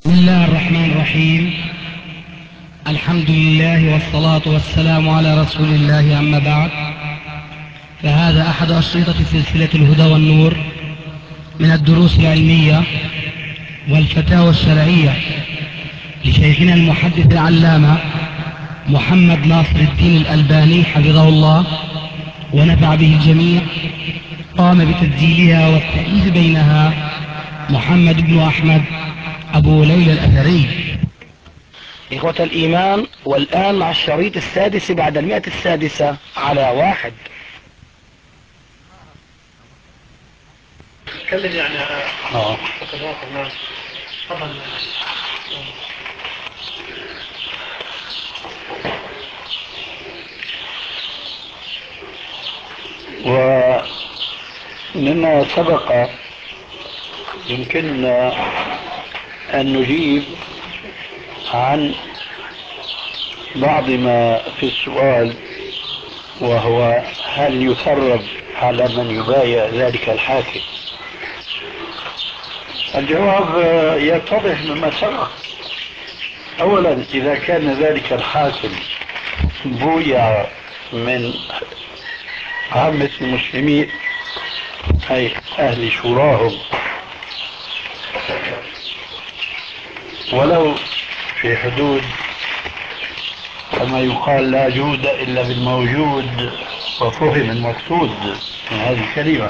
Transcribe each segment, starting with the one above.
بسم الله الرحمن الرحيم. الحمد لله والصلاة والسلام على رسول الله، أما بعد، فهذا أحد أشرطة سلسلة الهدى والنور من الدروس العلمية والفتاوى الشرعية لشيخنا المحدث العلامة محمد ناصر الدين الألباني حفظه الله ونفع به الجميع. قام بتسجيلها والتأليف بينها محمد بن أحمد أبو ليلى الأثري. إخوة الإيمان، والآن مع الشريط السادس بعد 100 على 1. تكلم يعني خبرات الناس. تفضل. ومما سبق يمكننا أن نجيب عن بعض ما في السؤال، وهو هل يثرب على من يبايع ذلك الحاكم؟ الجواب يتضح مما سبق. أولا، إذا كان ذلك الحاكم بويع من عامة المسلمين أي أهل شوراهم، ولو في حدود كما يقال لا جود إلا بالموجود، وفهم المقصود من هذه الكلمة،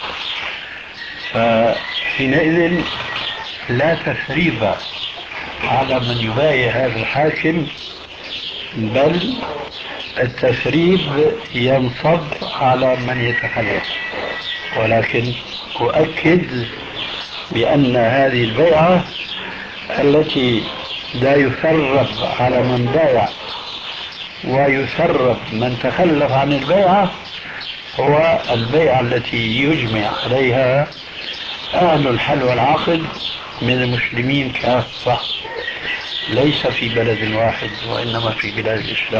فحينئذ لا تثريب على من يبايع هذا الحاكم، بل التثريب ينصب على من يتخلف. ولكن أؤكد بأن هذه البيعة التي لا يثرب على من بايع ويثرب من تخلف عن البيعة هو البيعة التي يجمع عليها أهل الحل والعقد من المسلمين كافة، ليس في بلد واحد وإنما في بلاد الإسلام.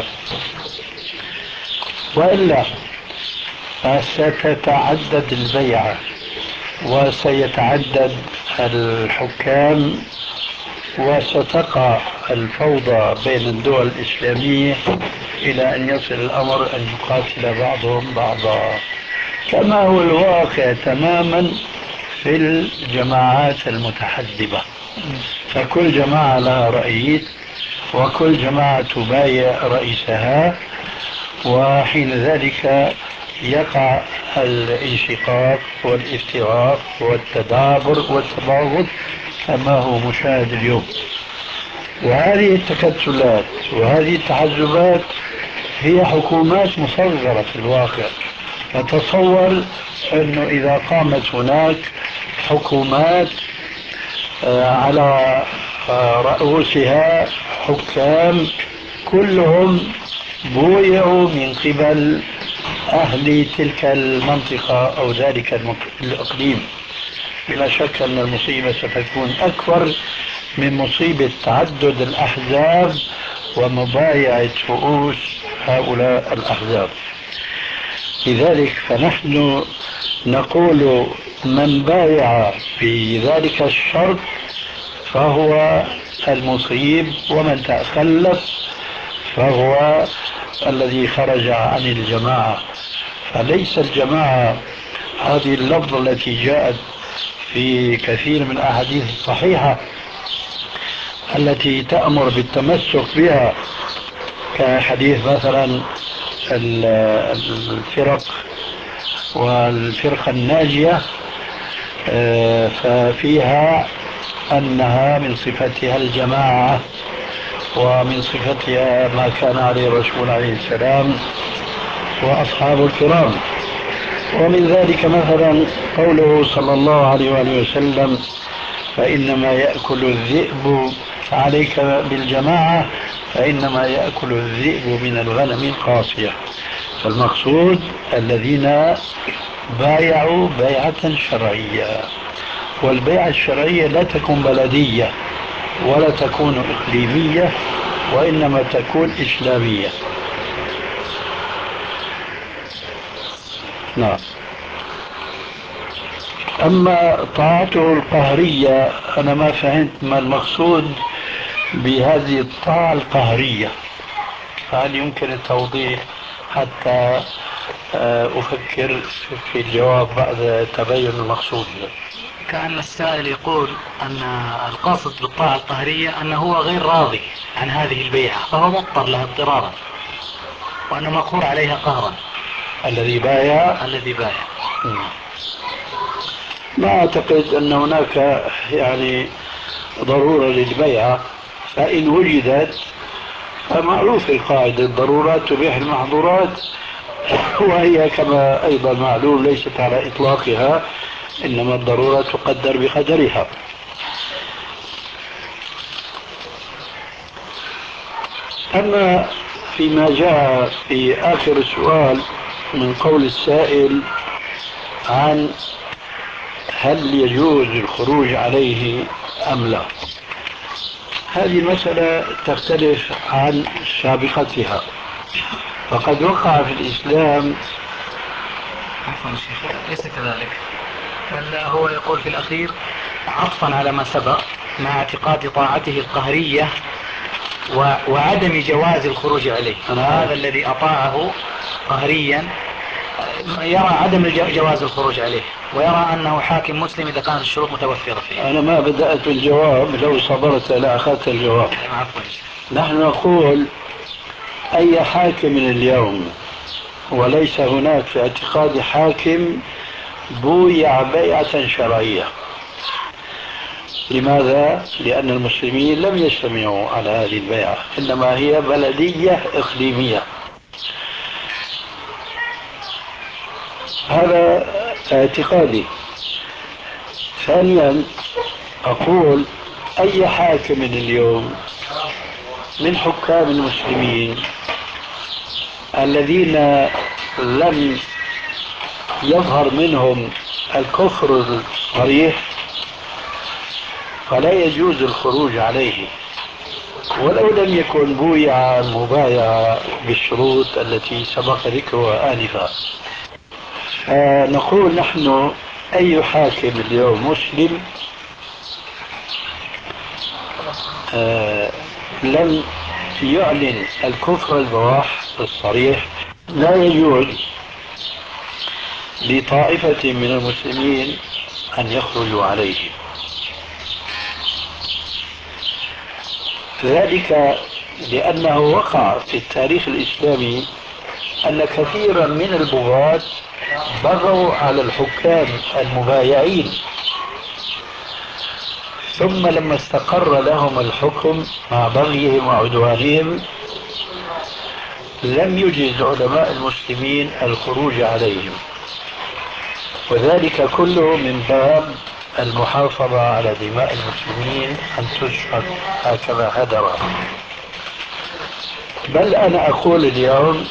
وإلا فستتعدد البيعة وسيتعدد الحكام وستقع الفوضى بين الدول الإسلامية إلى أن يصل الأمر أن يقاتل بعضهم بعضا، كما هو الواقع تماما في الجماعات المتحزبة. فكل جماعة لها رئيس، وكل جماعة تبايع رئيسها، وحين ذلك يقع الانشقاق والافتراق والتدابر والتباغض كما هو مشاهد اليوم. وهذه التكتلات وهذه التحزبات هي حكومات مصغرة في الواقع. فتصور أنه إذا قامت هناك حكومات على رؤوسها حكام كلهم بويعوا من قبل أهل تلك المنطقة أو ذلك الإقليم، بلا شك أن المصيبة ستكون أكبر من مصيبة تعدد الأحزاب ومبايعة رؤوس هؤلاء الأحزاب. لذلك فنحن نقول من بايع في ذلك الشرط فهو المصيب، ومن تخلف فهو الذي خرج عن الجماعة. فليس الجماعة هذه اللفظة التي جاءت في كثير من الأحاديث الصحيحة التي تأمر بالتمسك بها، كحديث مثلا الفرق والفرقة الناجية، ففيها أنها من صفتها الجماعة، ومن صفتها ما كان عليه الرسول عليه السلام وأصحاب الكرام. ومن ذلك مثلا قوله صلى الله عليه وآله وسلم: فإنما يأكل الذئب، فعليك بالجماعة فإنما يأكل الذئب من الغنم القاصية. فالمقصود الذين بايعوا بيعة شرعية، والبيعة الشرعية لا تكون بلدية ولا تكون إقليمية، وإنما تكون إسلامية. نعم. أما طاعته القهرية أنا ما فهمت ما المقصود بهذه الطاعة القهرية، هل يمكن التوضيح حتى أفكر في الجواب بعد تبين المقصود؟ كأن السائل يقول أن القاصد بالطاعة القهرية أنه هو غير راضي عن هذه البيعة فهو مضطر لها اضطرارا، وأنه مقهور عليها قهرا. الذي بايع ما أعتقد أن هناك يعني ضرورة للبيعة، فإن وجدت فمعروف القاعدة الضرورات تبيح المحظورات، وهي كما أيضا معلوم ليست على إطلاقها، إنما الضرورة تقدر بقدرها. أما فيما جاء في آخر السؤال من قول السائل عن هل يجوز الخروج عليه أم لا، هذه مسألة تختلف عن سابقتها. فقد وقع في الإسلام عفوا شيخ، ليس كذلك، بل هو يقول في الأخير عطفا على ما سبق مع اعتقاد طاعته القهرية وعدم جواز الخروج عليه. هذا الذي أطاعه قهريا يرى عدم جواز الخروج عليه، ويرى أنه حاكم مسلم إذا كانت الشروط متوفرة فيه. أنا ما بدأت بالجواب، لو صبرت لأخذت الجواب. عفوا. نحن نقول أي حاكم اليوم، وليس هناك في اعتقاد حاكم بويع بيعة شرعية. لماذا؟ لأن المسلمين لم يجتمعوا على هذه البيعة، إنما هي بلدية إقليمية. هذا اعتقادي. ثانيا أقول أي حاكم اليوم من حكام المسلمين الذين لم يظهر منهم الكفر الصريح فلا يجوز الخروج عليه، ولو لم يكن بويع مبايع بالشروط التي سبق ذكرها آنفا. نقول نحن أي حاكم اليوم مسلم لم يعلن الكفر البواح الصريح لا يجوز لطائفة من المسلمين أن يخرجوا عليه. ذلك لأنه وقع في التاريخ الإسلامي أن كثيرا من البغاة بغوا على الحكام المبايعين، ثم لما استقر لهم الحكم مع بغيهم وعدوانهم لم يجز علماء المسلمين الخروج عليهم، وذلك كله من باب المحافظة على دماء المسلمين أن تسفك هكذا هدرا. بل أنا أقول اليوم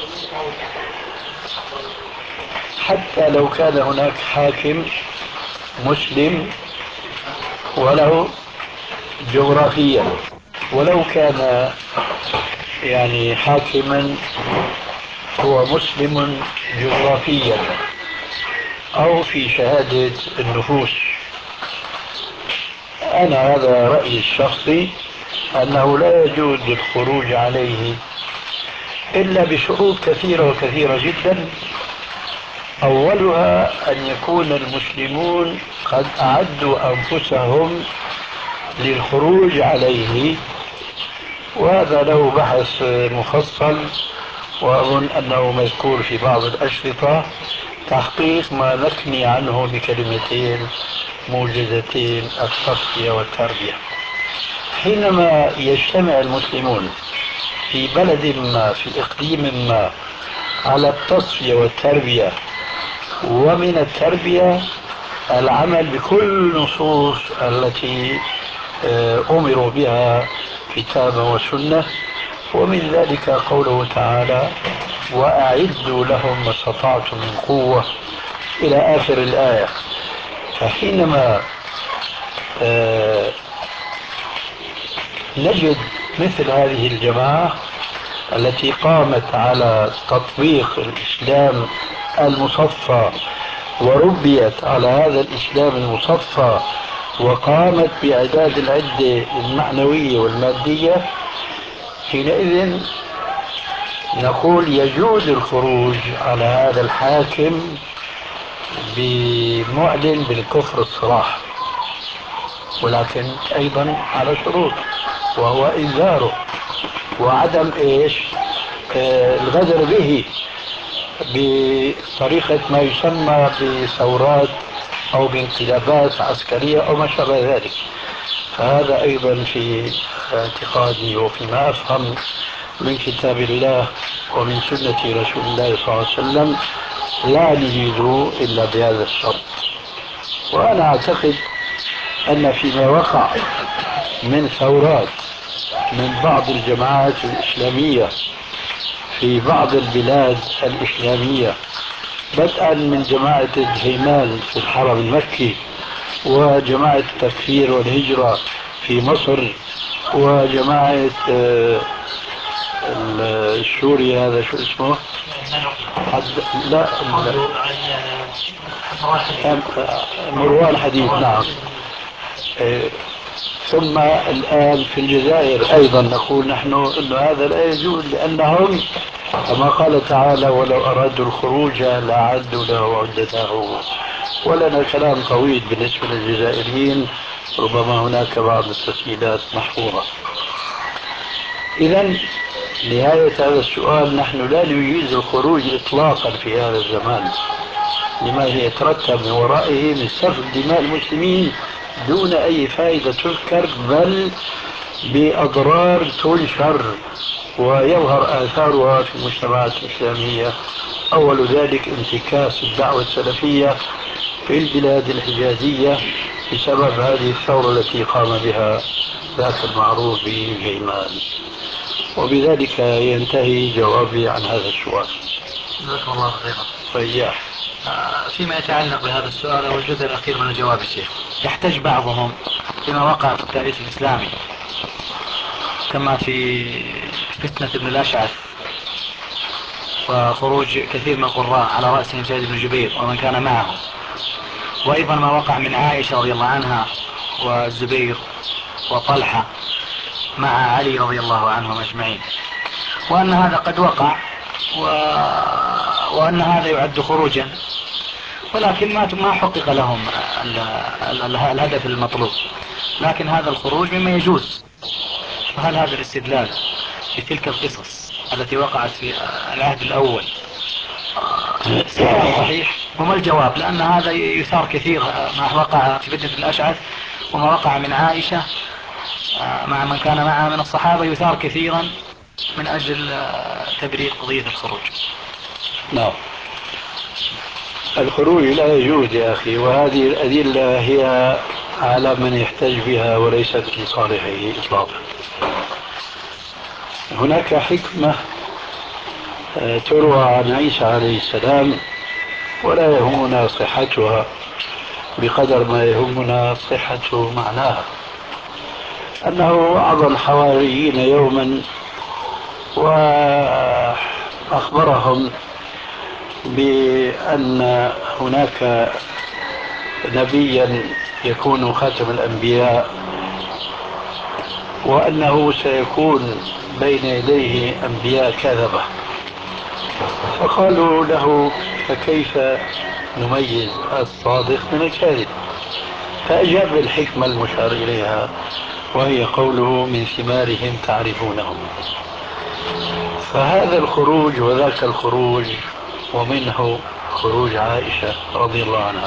حتى لو كان هناك حاكم مسلم ولو جغرافيا، ولو كان يعني حاكما هو مسلم جغرافيا أو في شهادة النفوس، أنا هذا رأيي الشخصي أنه لا يجوز الخروج عليه إلا بشروط كثيرة وكثيرة جدا. أولها أن يكون المسلمون قد أعدوا أنفسهم للخروج عليه، وهذا له بحث مفصل وأظن أنه مذكور في بعض الأشرطة، تحقيق ما نكني عنه بكلمتين موجزتين: التصفية والتربية. حينما يجتمع المسلمون في بلد ما في إقليم ما على التصفية والتربية، ومن التربية العمل بكل النصوص التي أمروا بها كتابا وسنة، ومن ذلك قوله تعالى: وأعدوا لهم ما استطعتم من قوة إلى آخر الآية. فحينما نجد مثل هذه الجماعة التي قامت على تطبيق الإسلام المصفى وربيت على هذا الإسلام المصفى وقامت بإعداد العدة المعنوية والمادية، حينئذ نقول يجوز الخروج على هذا الحاكم بمعلن بالكفر الصراح، ولكن أيضا على شروط، وهو إنذاره وعدم الغدر به بطريقة ما يسمى بثورات أو بانقلابات عسكرية أو ما شابه ذلك. فهذا أيضا في اعتقادي وفيما أفهم من كتاب الله ومن سنة رسول الله صلى الله عليه وسلم لا نجيز إلا بهذا الشرط. وأنا أعتقد أن فيما وقع من ثورات من بعض الجماعات الإسلامية في بعض البلاد الإسلامية، بدءا من جماعة الهيمان في الحرم المكي، وجماعة التكفير والهجرة في مصر، وجماعة السوري هذا شو اسمه؟ لا مروان حديد، نعم. ثم الآن في الجزائر أيضا نقول نحن أن هذا لا يجوز، لأنهم كما قال تعالى ولو أرادوا الخروج لأعدوا له عدته. ولنا كلام طويل بالنسبة للجزائريين، ربما هناك بعض التسجيلات محفوظة. إذا نهاية هذا السؤال، نحن لا نجيز الخروج إطلاقا في هذا الزمان لما يترتب من ورائه من سفك دماء المسلمين دون أي فائدة تذكر، بل بأضرار تنشر ويظهر آثارها في المجتمعات الإسلامية. أول ذلك انتكاس الدعوة السلفية في البلاد الحجازية بسبب هذه الثورة التي قام بها ذاك المعروف بهيمان. وبذلك ينتهي جوابي عن هذا السؤال. جزاكم الله خيرا. طيب. فيما يتعلق بهذا السؤال أو الجزء الأخير من الجواب الشيخ، يحتج بعضهم فيما وقع في التاريخ الإسلامي كما في فتنة ابن الأشعث وخروج كثير من القراء على رأسهم سيد بن جبير ومن كان معه، وأيضا ما وقع من عائشة رضي الله عنها والزبير وطلحة مع علي رضي الله عنهم أجمعين، وأن هذا قد وقع وأن هذا يعد خروجا، ولكن ما حقق لهم الهدف المطلوب. لكن هذا الخروج مما يجوز. فهل هذا الاستدلال بتلك القصص التي وقعت في العهد الأول صحيح؟ وما الجواب؟ لأن هذا يثار كثير، ما وقع في فتنة الأشعث وما وقع من عائشة مع من كان معها من الصحابة يثار كثيرا من أجل تبرير قضية الخروج. نعم، الخروج لا يجوز يا أخي، وهذه الأدلة هي على من يحتج بها وليست لصالحه إطلاقا. هناك حكمة تروى عن عيسى عليه السلام ولا يهمنا صحتها بقدر ما يهمنا صحة معناها، أنه وعظ الحواريين يوما وأخبرهم بأن هناك نبيا يكون خاتم الأنبياء، وأنه سيكون بين يديه أنبياء كذبة. فقالوا له فكيف نميز الصادق من الكاذب؟ فأجاب بالحكمة المشار إليها، وهي قوله من ثمارهم تعرفونهم. فهذا الخروج وذاك الخروج، ومنه خروج عائشة رضي الله عنها.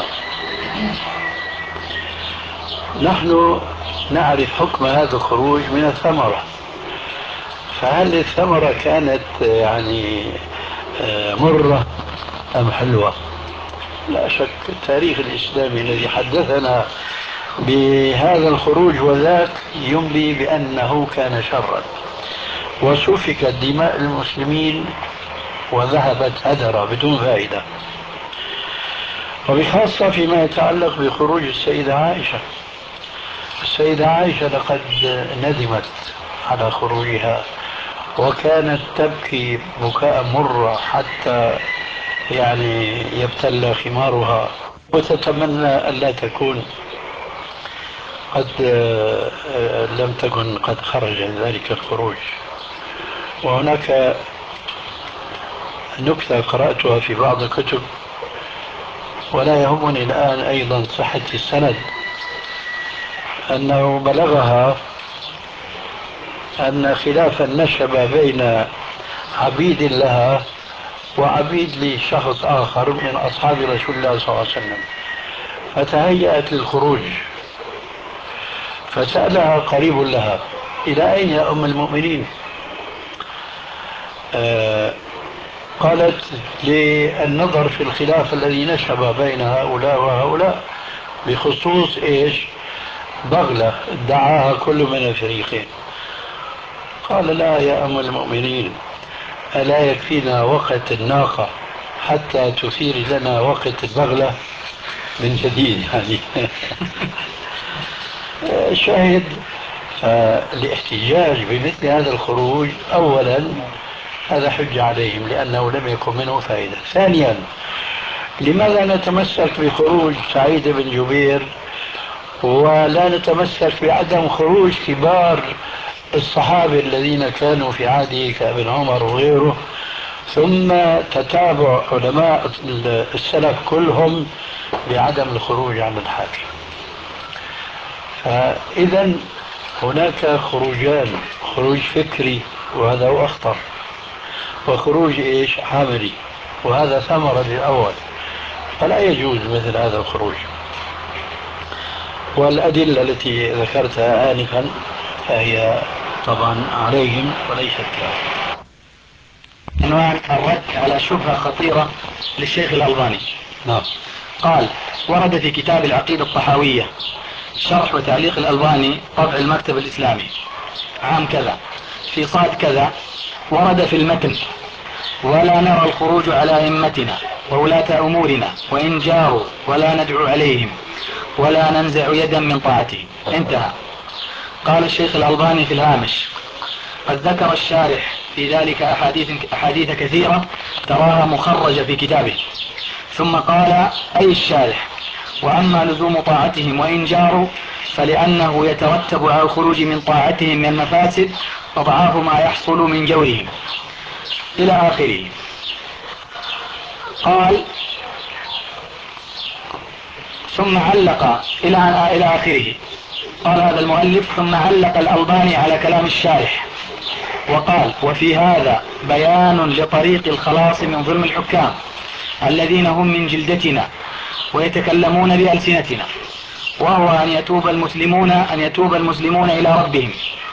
نحن نعرف حكم هذا الخروج من الثمرة، فهل الثمرة كانت يعني مرة أم حلوة؟ لا شك التاريخ الإسلامي الذي حدثنا بهذا الخروج وذاك ينبي بأنه كان شرا، وسفكت دماء المسلمين وذهبت هدرا بدون فائدة، وبخاصة فيما يتعلق بخروج السيدة عائشة. السيدة عائشة لقد ندمت على خروجها وكانت تبكي بكاء مرة حتى يعني يبتل خمارها، وتتمنى ألا تكون قد لم تكن قد خرج ذلك الخروج. وهناك نكتة قرأتها في بعض الكتب ولا يهمني الآن أيضا صحة السند، أنه بلغها أن خلافا نشب بين عبيد لها وعبيد لشخص آخر من أصحاب رسول الله صلى الله عليه وسلم، فتهيأت للخروج، فسألها قريب لها: إلى أين يا أم المؤمنين؟ قالت: للنظر في الخلاف الذي نشب بين هؤلاء وهؤلاء بخصوص إيش؟ بغلة ادعاها كل من الفريقين. قال: لا يا أم المؤمنين، ألا يكفينا وقت الناقة حتى تثير لنا وقت البغلة من جديد يعني. شاهد، الاحتجاج بمثل هذا الخروج أولا هذا حجة عليهم لأنه لم يكن منه فائدة. ثانيا، لماذا نتمسك بخروج سعيد بن جبير ولا نتمسك بعدم خروج كبار الصحابة الذين كانوا في عهده كابن عمر وغيره، ثم تتابع علماء السلف كلهم بعدم الخروج عن الحاكم؟ فإذا هناك خروجان: خروج فكري وهذا هو أخطر، وخروج إيش؟ عملي، وهذا ثمرة للأول، فلا يجوز مثل هذا الخروج. والأدلة التي ذكرتها آنفا فهي طبعا عليهم وليست لهم. عنوان الرد على شبهة خطيرة للشيخ الألباني. نعم. قال: ورد في كتاب العقيدة الطحاوية شرح وتعليق الألباني طبع المكتب الإسلامي عام كذا في صاد كذا، ورد في المتن: ولا نرى الخروج على أئمتنا وولاة أمورنا وإن جاروا ولا ندعو عليهم ولا ننزع يدا من طاعتهم. انتهى. قال الشيخ الألباني في الهامش: قد ذكر الشارح في ذلك أحاديث كثيرة تراها مخرجة في كتابه. ثم قال أي الشارح: وأما لزوم طاعتهم وإن جاروا فلأنه يترتب على الخروج من طاعتهم من المفاسد أضعاف ما يحصل من جورهم، إلى آخره. قال: ثم علق إلى آخره. قال هذا المؤلف: ثم علق الألباني على كلام الشارح وقال: وفي هذا بيان لطريق الخلاص من ظلم الحكام الذين هم من جلدتنا ويتكلمون بألسنتنا، وهو أن يتوب المسلمون إلى ربهم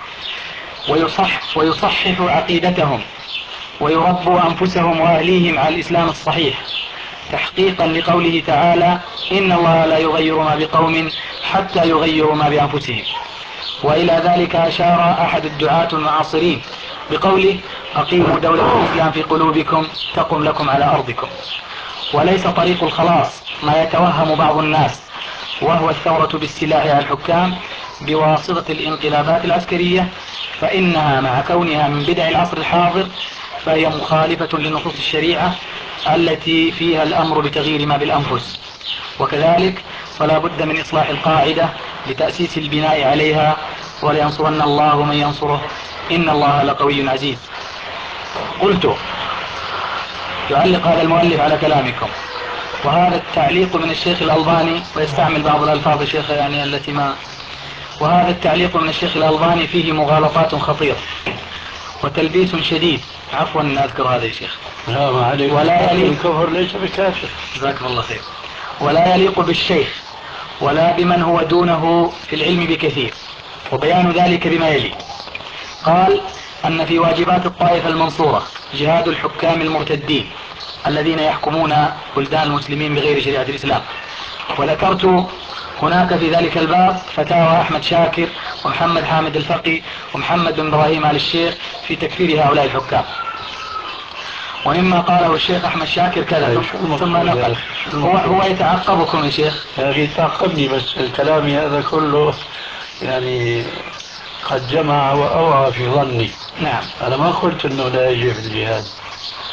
ويصححوا عقيدتهم ويربوا أنفسهم وأهليهم على الإسلام الصحيح، تحقيقا لقوله تعالى: إن الله لا يغير ما بقوم حتى يغيروا ما بأنفسهم. وإلى ذلك أشار أحد الدعاة المعاصرين بقوله: أقيموا دولة الإسلام في قلوبكم تقم لكم على أرضكم. وليس طريق الخلاص ما يتوهم بعض الناس، وهو الثورة بالسلاح على الحكام بواسطة الانقلابات العسكرية، فإنها مع كونها من بدع العصر الحاضر فهي مخالفة لنصوص الشريعة التي فيها الأمر بتغيير ما بالأنفس. وكذلك فلا بد من إصلاح القاعدة لتأسيس البناء عليها: ولينصرن الله من ينصره إن الله لقوي عزيز. قلت: يعلق هذا المؤلف على كلامكم، وهذا التعليق من الشيخ الألباني، ويستعمل بعض الألفاظ الشيخ يعني التي ما، وهذا التعليق من الشيخ الألباني فيه مغالطات خطيرة وتلبيس شديد. عفوا أن أذكر هذا يا شيخ. لا ما عليك، ولا يليق الكفر ليس بكافر. جزاكم الله خير. ولا يليق بالشيخ ولا بمن هو دونه في العلم بكثير، وبيان ذلك بما يلي. قال: أن في واجبات الطائفة المنصورة جهاد الحكام المرتدين الذين يحكمون بلدان المسلمين بغير شريعة الإسلام. وذكرت هناك في ذلك الباب فتاوى أحمد شاكر ومحمد حامد الفقي ومحمد بن إبراهيم آل الشيخ في تكفير هؤلاء الحكام. ومما قاله الشيخ أحمد شاكر كذا ثم نقل. هو يتعقبكم يا شيخ. يا أخي تعقبني بس كلامي هذا كله يعني قد جمع وأوعى في ظني. نعم. أنا ما قلت أنه لا يجب الجهاد،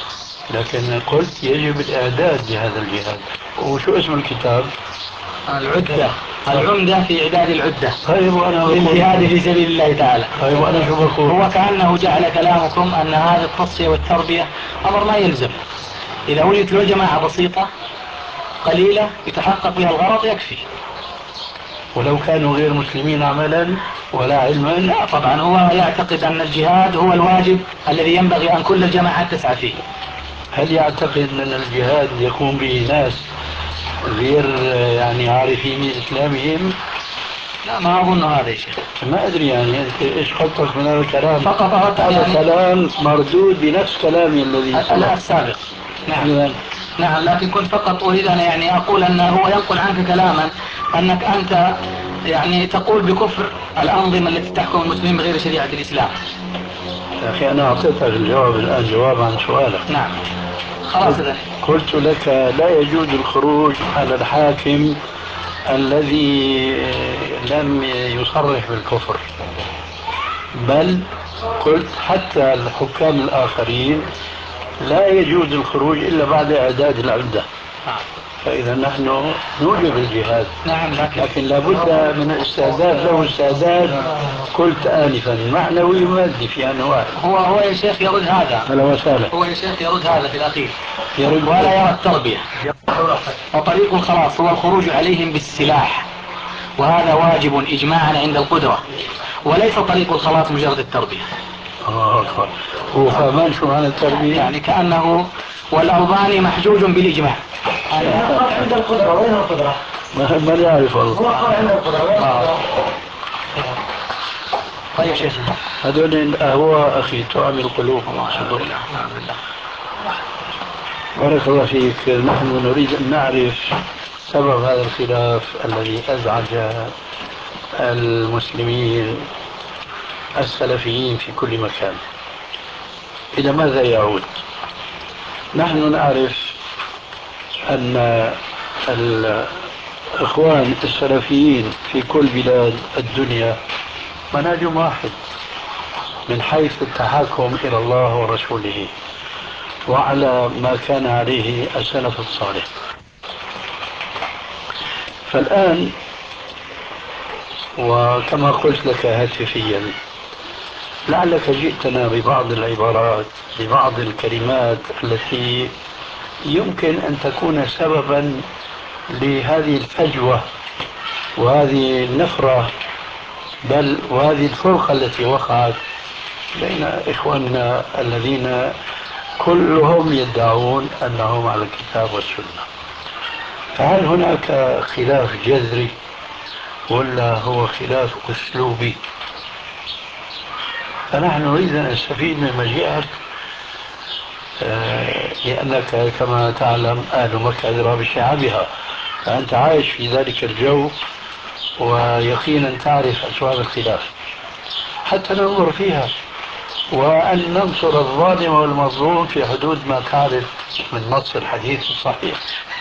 لكن قلت يجب الإعداد لهذا الجهاد. وشو اسم الكتاب؟ العدة، العمدة في إعداد العدة. طيب وأنا للجهاد في سبيل الله تعالى. طيب وأنا شو بقول؟ هو كأنه جعل كلامكم أن هذه التصفية والتربية أمر ما يلزم. إذا ولدت له جماعة بسيطة قليلة يتحقق بها الغرض يكفي. ولو كانوا غير مسلمين عملا ولا علما؟ لا طبعا، هو يعتقد أن الجهاد هو الواجب الذي ينبغي أن كل الجماعات تسعى فيه. هل يعتقد أن الجهاد يقوم به ناس غير يعني عارفين إسلامهم؟ لا ما أظن هذا يا شيخ. ما أدري يعني أنت إيش خطك من هذا الكلام؟ فقط أردت هذا يعني كلام مردود بنفس كلامي الذي السابق. نعم. نعم، لكن كنت فقط أريد أن يعني أقول أنه هو ينقل عنك كلاما أنك أنت يعني تقول بكفر الأنظمة التي تحكم المسلمين بغير شريعة الإسلام. يا أخي أنا أعطيتك الجواب الآن، جواب عن سؤالك. نعم خلاص إذن. قلت لك لا يجوز الخروج على الحاكم الذي لم يصرح بالكفر، بل قلت حتى الحكام الآخرين لا يجوز الخروج إلا بعد إعداد العدة. فإذا نحن نوجب الجهاد. نعم لكن لابد من الاستعداد له استعداد قلت آنفا معنوي ومادي في آن واحد. هو يا شيخ يرد هذا. هلا وسهلا. هو يا شيخ يرد هذا في الأخير، يرد ولا يرى التربية. وطريق الخلاص هو الخروج عليهم بالسلاح، وهذا واجب إجماعا عند القدرة، وليس طريق الخلاص مجرد التربية. أكبر. هو فهمان شو معنى التربية؟ يعني كأنه والأوضاني محجوج بالإجماع. عند القدرة. وين القدرة؟ ما يعرف والله. هو قال عند القدرة. وين القدرة؟ طيب شيخ، هذول الأهواء أخي تعمل القلوب. بارك الله فيك. نحن نريد أن نعرف سبب هذا الخلاف الذي أزعج المسلمين السلفيين في كل مكان. إلى ماذا يعود؟ نحن نعرف أن الإخوان السلفيين في كل بلاد الدنيا منهجهم واحد من حيث التحاكم إلى الله ورسوله وعلى ما كان عليه السلف الصالح. فالآن وكما قلت لك هاتفيا لعلك جئتنا ببعض العبارات ببعض الكلمات التي يمكن أن تكون سببا لهذه الفجوة وهذه النفرة بل وهذه الفرقة التي وقعت بين إخواننا الذين كلهم يدعون أنهم على الكتاب والسنة. فهل هناك خلاف جذري ولا هو خلاف أسلوبي؟ فنحن نريد أن نستفيد من مجيئك لأنك كما تعلم أهل مكة أدرى بشعبها، فأنت عايش في ذلك الجو ويقينا تعرف أسباب الخلاف حتى ننظر فيها وأن ننصر الظالم والمظلوم في حدود ما تعرف من نص الحديث الصحيح.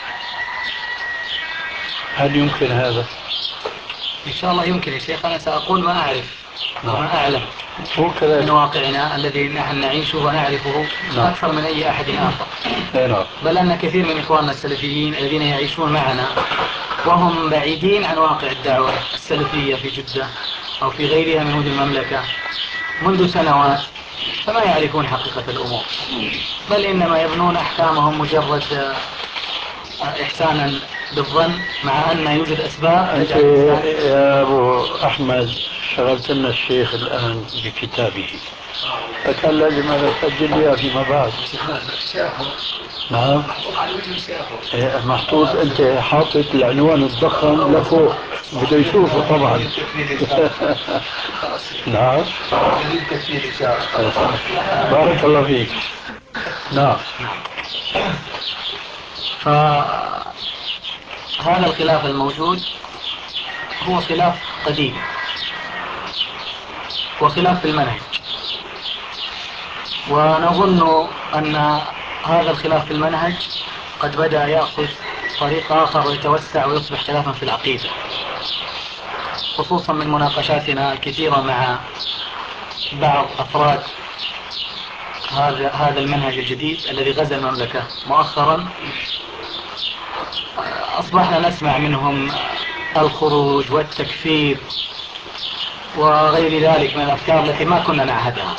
هل يمكن هذا؟ إن شاء الله يمكن يا شيخ. أنا سأقول ما أعرف وما أعلم من واقعنا الذي نحن نعيشه ونعرفه أكثر من أي أحد آخر. بل أن كثير من إخواننا السلفيين الذين يعيشون معنا وهم بعيدين عن واقع الدعوة السلفية في جدة أو في غيرها من مدن المملكة منذ سنوات فما يعرفون حقيقة الأمور، بل إنما يبنون أحكامهم مجرد إحسانا بالظن، مع أن يوجد أسباب أنت يا أبو أحمد شغلت لنا الشيخ الآن بكتابه، فكان لازم أنا أسجل لها فيما بعد. نعم محطوط، أنت حاطط العنوان الضخم لفوق بده يشوفه طبعا. نعم بارك الله فيك. نعم. هذا الخلاف الموجود هو خلاف قديم وخلاف في المنهج، ونظن أن هذا الخلاف في المنهج قد بدأ يأخذ طريق آخر ويتوسع ويصبح خلافا في العقيدة، خصوصا من مناقشاتنا الكثيرة مع بعض أفراد هذا المنهج الجديد الذي غزا المملكة مؤخرا، أصبحنا نسمع منهم الخروج والتكفير وغير ذلك من الأفكار التي ما كنا نعهدها.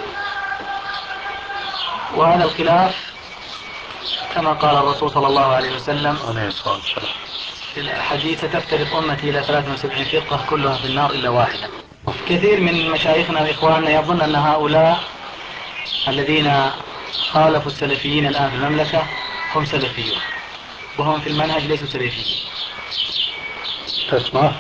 وهذا الخلاف كما قال الرسول صلى الله عليه وسلم في الحديث: تفترق أمتي إلى 73 فرقة كلها في النار إلا واحدة. كثير من مشايخنا وإخواننا يظن أن هؤلاء الذين خالفوا السلفيين الآن في المملكة هم سلفيون، وهم في المنهج ليسوا سلفيين. تسمع؟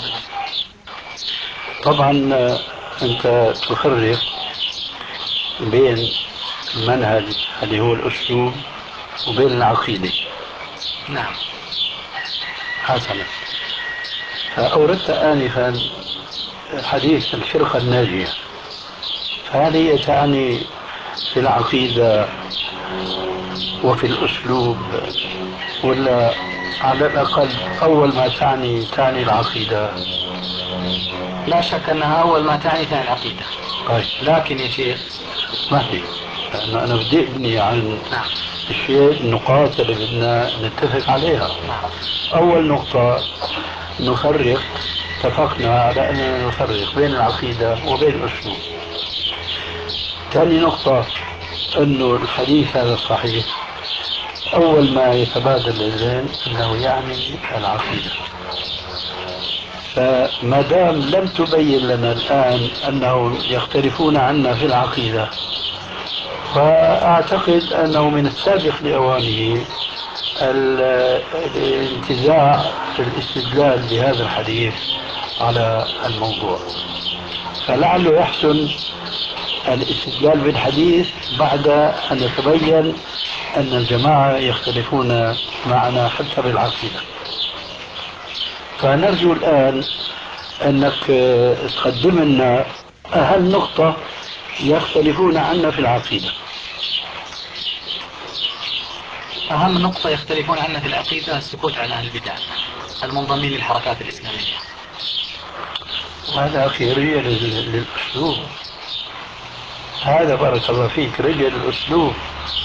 طبعا أنت تفرق بين المنهج اللي هو الأسلوب وبين العقيدة. نعم. حسنا. فأوردت آنفا حديث الفرقة الناجية، فهل هي تعني في العقيدة وفي الأسلوب، ولا على الأقل أول ما تعني العقيدة؟ لا شك أنها أول ما تعني العقيدة. طيب. لكن يا شيخ اسمح لي، لأن أنا بدي أبني عن الشيء النقاط اللي بدنا نتفق عليها. أول نقطة نفرق، اتفقنا على أننا نفرق بين العقيدة وبين الأسلوب. ثاني نقطة أنه الحديث هذا الصحيح أول ما يتبادل للذهن أنه يعني العقيدة. فما دام لم تبين لنا الآن أنهم يختلفون عنا في العقيدة، فأعتقد أنه من السابق لأوانه الانتزاع في الاستدلال بهذا الحديث على الموضوع. فلعله يحسن الاستدلال بالحديث بعد أن يتبين أن الجماعة يختلفون معنا حتى بالعقيدة. فنرجو الآن أنك تقدم لنا أهم نقطة يختلفون عنا في العقيدة. أهم نقطة يختلفون عنا في العقيدة السكوت عن أهل البدع المنضمين للحركات الإسلامية. وهذا أخي رجل للأسلوب، هذا بارك الله فيك رجل الأسلوب،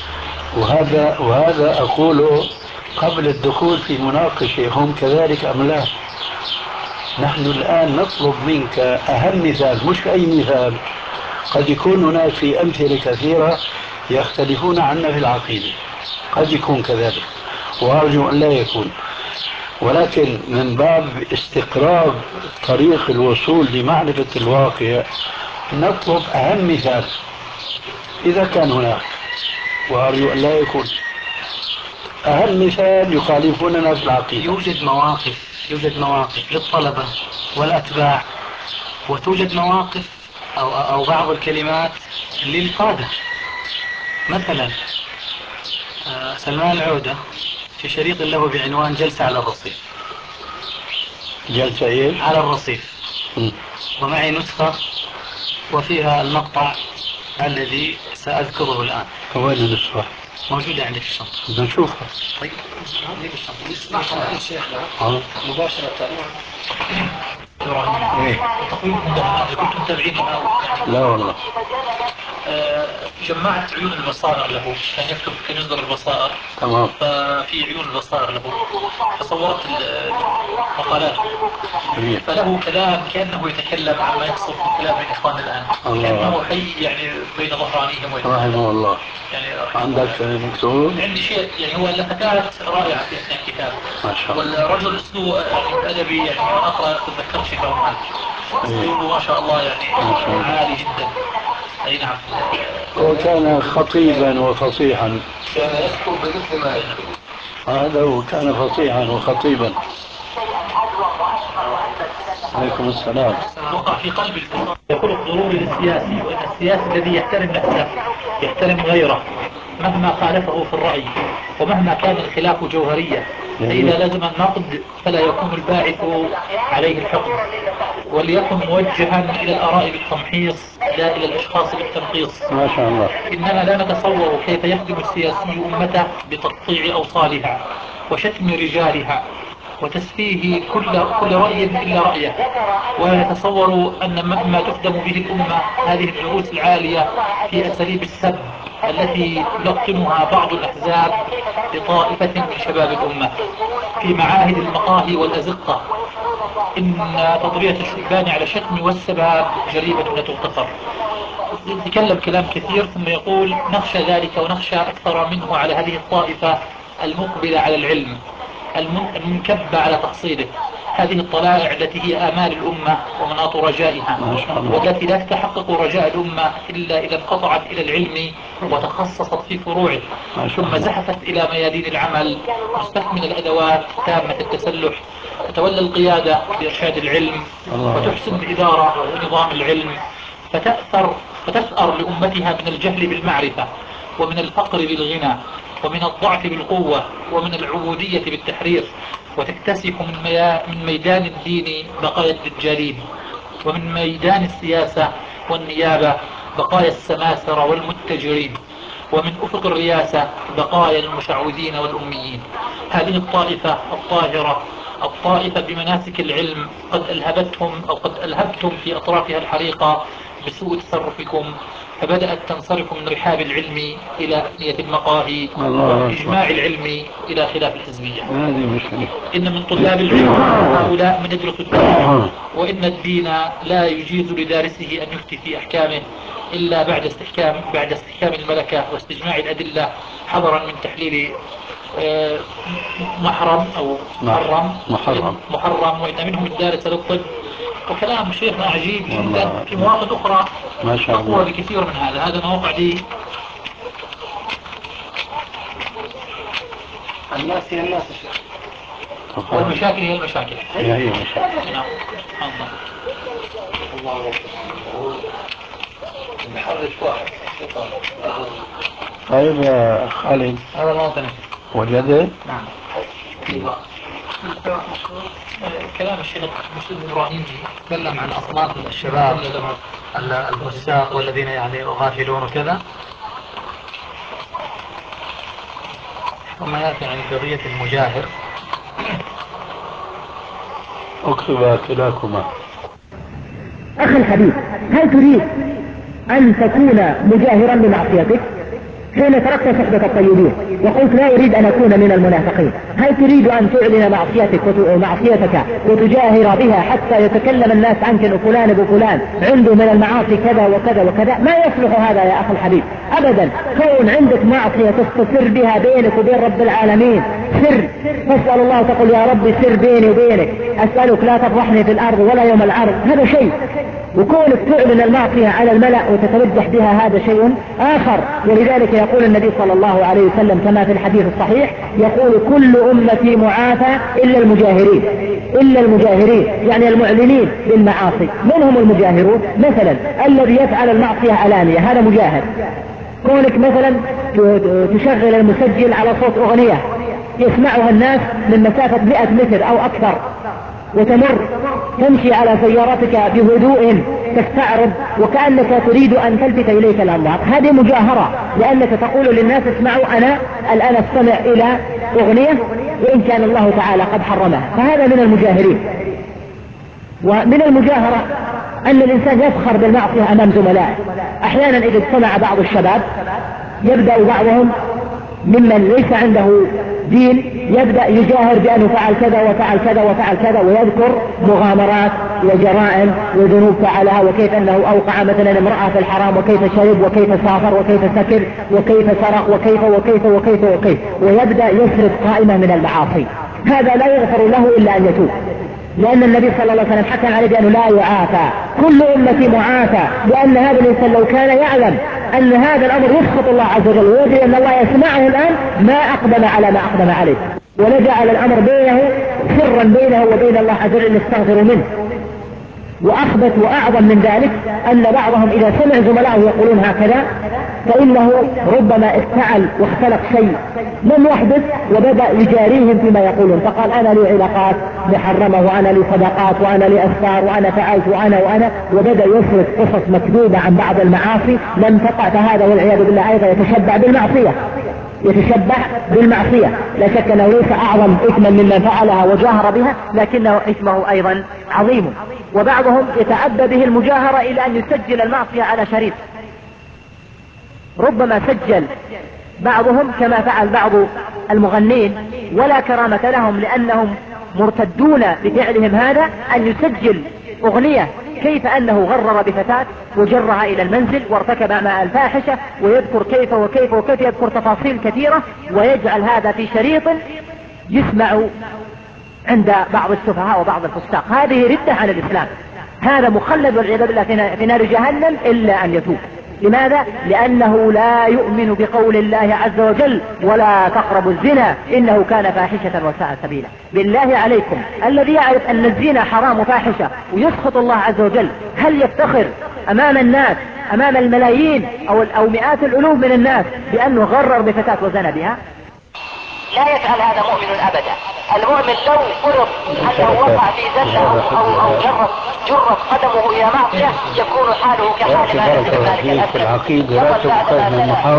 وهذا أقوله قبل الدخول في مناقشة هم كذلك أم لا. نحن الآن نطلب منك أهم مثال، مش أي مثال. قد يكون هناك في أمثلة كثيرة يختلفون عنا في العقيدة، قد يكون كذلك وأرجو أن لا يكون، ولكن من باب استقراب طريق الوصول لمعرفة الواقع نطلب أهم مثال إذا كان هناك، وأرجو أن لا يكون. أهم مثال يخالفوننا في العقيدة. يوجد مواقف للطلبة والأتباع، وتوجد مواقف أو بعض الكلمات للقادة. مثلا سلمان العودة في شريط له بعنوان جلسة على الرصيف. جلسة إيه؟ على الرصيف. ومعي نسخة وفيها المقطع الذي سأذكره الآن. وين النسخة؟ موجودة عندي في الشنطة. بدنا نشوفها. طيب عندي في الشنطة. نسمعها يا شيخنا مباشرة. إيه؟ كنتم متابعين لا والله. جمعت عيون البصائر له، كان يكتب في نصدر البصائر. تمام. ففي عيون البصائر له، فصورت المقالات. جميل. فله كلام كأنه يتكلم عما يحصل في كلام من إخواننا الآن، كأنه حي يعني بين ظهرانيهم. رحمه الله. يعني عندك مكتوب؟ عندي شيء يعني هو لفتات رائعة في أثناء الكتاب. ما شاء الله. والرجل أسلوبه يعني أدبي، يعني وأنا أقرأ تذكرت في كلامه أسلوبه ما شاء الله يعني عالي جدا. أي نعم. وكان خطيبا وفصيحا. كان يكتب بمثل ما يكتب. هذا وكان فصيحا وخطيبا. عليكم السلام. وقع في قلب الإنسان يقول الضروري للسياسي، وإن السياسي الذي يحترم نفسه يحترم غيره مهما خالفه في الرأي ومهما كان الخلاف جوهريا، فإذا لزم النقد فلا يكون الباعث عليه الحكم، وليكن موجها إلى الآراء بالتمحيص لا إلى الأشخاص بالتنقيص. ما شاء الله. إننا لا نتصور كيف يخدم السياسي أمته بتقطيع أوصالها وشتم رجالها وتسفيه كل رأي إلا رأيه، ويتصور أن ما تخدم به الأمة هذه الدروس العالية في أساليب السب التي يلقنها بعض الأحزاب لطائفة من شباب الأمة في معاهد المقاهي والأزقة، إن تضرية الشبان على شتم والسباب جريمة لا تغتفر. يتكلم كلام كثير ثم يقول نخشى ذلك ونخشى أكثر منه على هذه الطائفة المقبلة على العلم المنكبة على تحصيله، هذه الطلائع التي هي آمال الأمة ومناط رجائها، والتي لا تتحقق رجاء الأمة إلا إذا انقطعت إلى العلم وتخصصت في فروعه، ثم زحفت إلى ميادين العمل مستكمل الأدوات تامة التسلح، تتولى القيادة بإرشاد العلم وتحسن الإدارة ونظام العلم، فتثأر لأمتها من الجهل بالمعرفة، ومن الفقر بالغنى، ومن الضعف بالقوة، ومن العبودية بالتحرير، وتكتسح من ميدان الدين بقايا الدجالين، ومن ميدان السياسة والنيابة بقايا السماسرة والمتجرين، ومن أفق الرياسة بقايا المشعوذين والأميين. هذه الطائفة الطاهرة، الطائفة بمناسك العلم، قد ألهبتهم أو قد ألهبتم في أطرافها الحريقة بسوء تصرفكم، فبدأت تنصرف من رحاب العلم إلى أثنية المقاهي، وإجماع العلم إلى خلاف الحزبية. إن من طلاب العلم هؤلاء من يدرس الدين، وإن الدين لا يجيز لدارسه أن يفتي في أحكامه إلا بعد استحكام الملكة واستجماع الأدلة، حذرا من تحليل محرم أو محرم، وإن منهم الدارس للطب. وكلام شيخنا عجيب جدا في مواطن أخرى أقوى بكثير من هذا ما وقع لي. الناس هي الناس، والمشاكل هي المشاكل. هي مشاكل. نعم. الله طيب يا خالد، هذا موطن وجدت؟ نعم. كلام الشيخ إبراهيم تكلم عن أصناف الشباب الفساق والذين يعني غافلون وكذا، ثم يأتي عن قضية المجاهر. اكتبا كلاكما. أخي الحبيب، هل تريد أن تكون مجاهرا بمعصيتك؟ حين تركت صحبة الطيبين وقلت لا أريد أن أكون من المنافقين، هل تريد أن تعلن معصيتك وتجاهر بها حتى يتكلم الناس عنك أن فلان بفلان عنده من المعاصي كذا وكذا وكذا؟ ما يصلح هذا يا أخي الحبيب أبدا. كون عندك معصية تستسر بها بينك وبين رب العالمين، سر تسأل الله تقول يا رب سر بيني وبينك، أسألك لا تفضحني في الأرض ولا يوم العرض، هذا شيء. وكونك تعلن المعصية على الملأ وتتوجح بها هذا شيء آخر. ولذلك يقول النبي صلى الله عليه وسلم كما في الحديث الصحيح، يقول كل أمتي معافى إلا المجاهرين، يعني المعلنين بالمعاصي. من هم المجاهرون؟ مثلا الذي يفعل المعصية علانية هذا مجاهر. كونك مثلا تشغل المسجل على صوت أغنية يسمعها الناس من مسافة 100 متر أو أكثر، وتمر تمشي على سيارتك بهدوء تستعرض وكأنك تريد أن تلفت إليك الأنظار، هذه مجاهرة، لأنك تقول للناس اسمعوا أنا الآن استمع إلى أغنية وإن كان الله تعالى قد حرمها، فهذا من المجاهرين. ومن المجاهرة أن الإنسان يفخر بالمعصية أمام زملائه. أحيانا إذا اجتمع بعض الشباب يبدأ بعضهم ممن ليس عنده دين يبدأ يجاهر بأنه فعل كذا وفعل كذا وفعل كذا، ويذكر مغامرات وجرائم وذنوب فعلها، وكيف أنه أوقع مثلا امرأة في الحرام، وكيف شرب، وكيف سافر، وكيف سكر، وكيف سرق، وكيف وكيف وكيف وكيف، ويبدأ يسرد قائمة من المعاصي. هذا لا يغفر له إلا أن يتوب، لأن النبي صلى الله عليه وسلم حكم عليه بأنه لا يعافى، كل أمتي معافى، لأن هذا الإنسان لو كان يعلم أن هذا الأمر يسخط الله عز وجل ويدري أن الله يسمعه الآن ما أقدم على ما أقدم عليه، ولجعل الأمر بينه سرا بينه وبين الله عز وجل يستغفر منه. وأخبث وأعظم من ذلك أن بعضهم إذا سمع زملائه يقولون هكذا فإنه ربما افتعل واختلق شيء لم يحدث وبدأ يجاريهم فيما يقولون، فقال أنا لي علاقات محرمة وأنا لي صدقات وأنا لي أسفار وأنا فعلت وأنا وبدأ يسرد قصص مكذوبة عن بعض المعاصي لم تقع، فهذا والعياذ بالله أيضا يتشبع بالمعصية. يتشبه بالمعصية، لا شك أنه ليس أعظم إثما ممن فعلها وجاهر بها، لكنه إثمه أيضا عظيم. وبعضهم يتعدى به المجاهرة إلى أن يسجل المعصية على شريط، ربما سجل بعضهم كما فعل بعض المغنين ولا كرامة لهم لأنهم مرتدون بفعلهم هذا، أن يسجل أغنية كيف أنه غرر بفتاة وجرها إلى المنزل وارتكب مع الفاحشة، ويذكر كيف وكيف وكيف، يذكر تفاصيل كثيرة ويجعل هذا في شريط يسمع عند بعض السفهاء وبعض الفساق. هذه ردة عن الإسلام، هذا مخلد والعياذ بالله في نار جهنم إلا أن يتوب. لماذا؟ لأنه لا يؤمن بقول الله عز وجل ولا تقربوا الزنا إنه كان فاحشة وساء سبيلا. بالله عليكم، الذي يعرف أن الزنا حرام وفاحشة ويسخط الله عز وجل، هل يفتخر أمام الناس، أمام الملايين أو مئات الألوف من الناس بأنه غرر بفتاة وزنى بها؟ لا يفعل هذا مؤمن أبدا. المؤمن لو فرض أنه وقع في زلة أو جرت قدمه إلى معصية يكون حاله كحال ما في العقيدة لا تؤخذ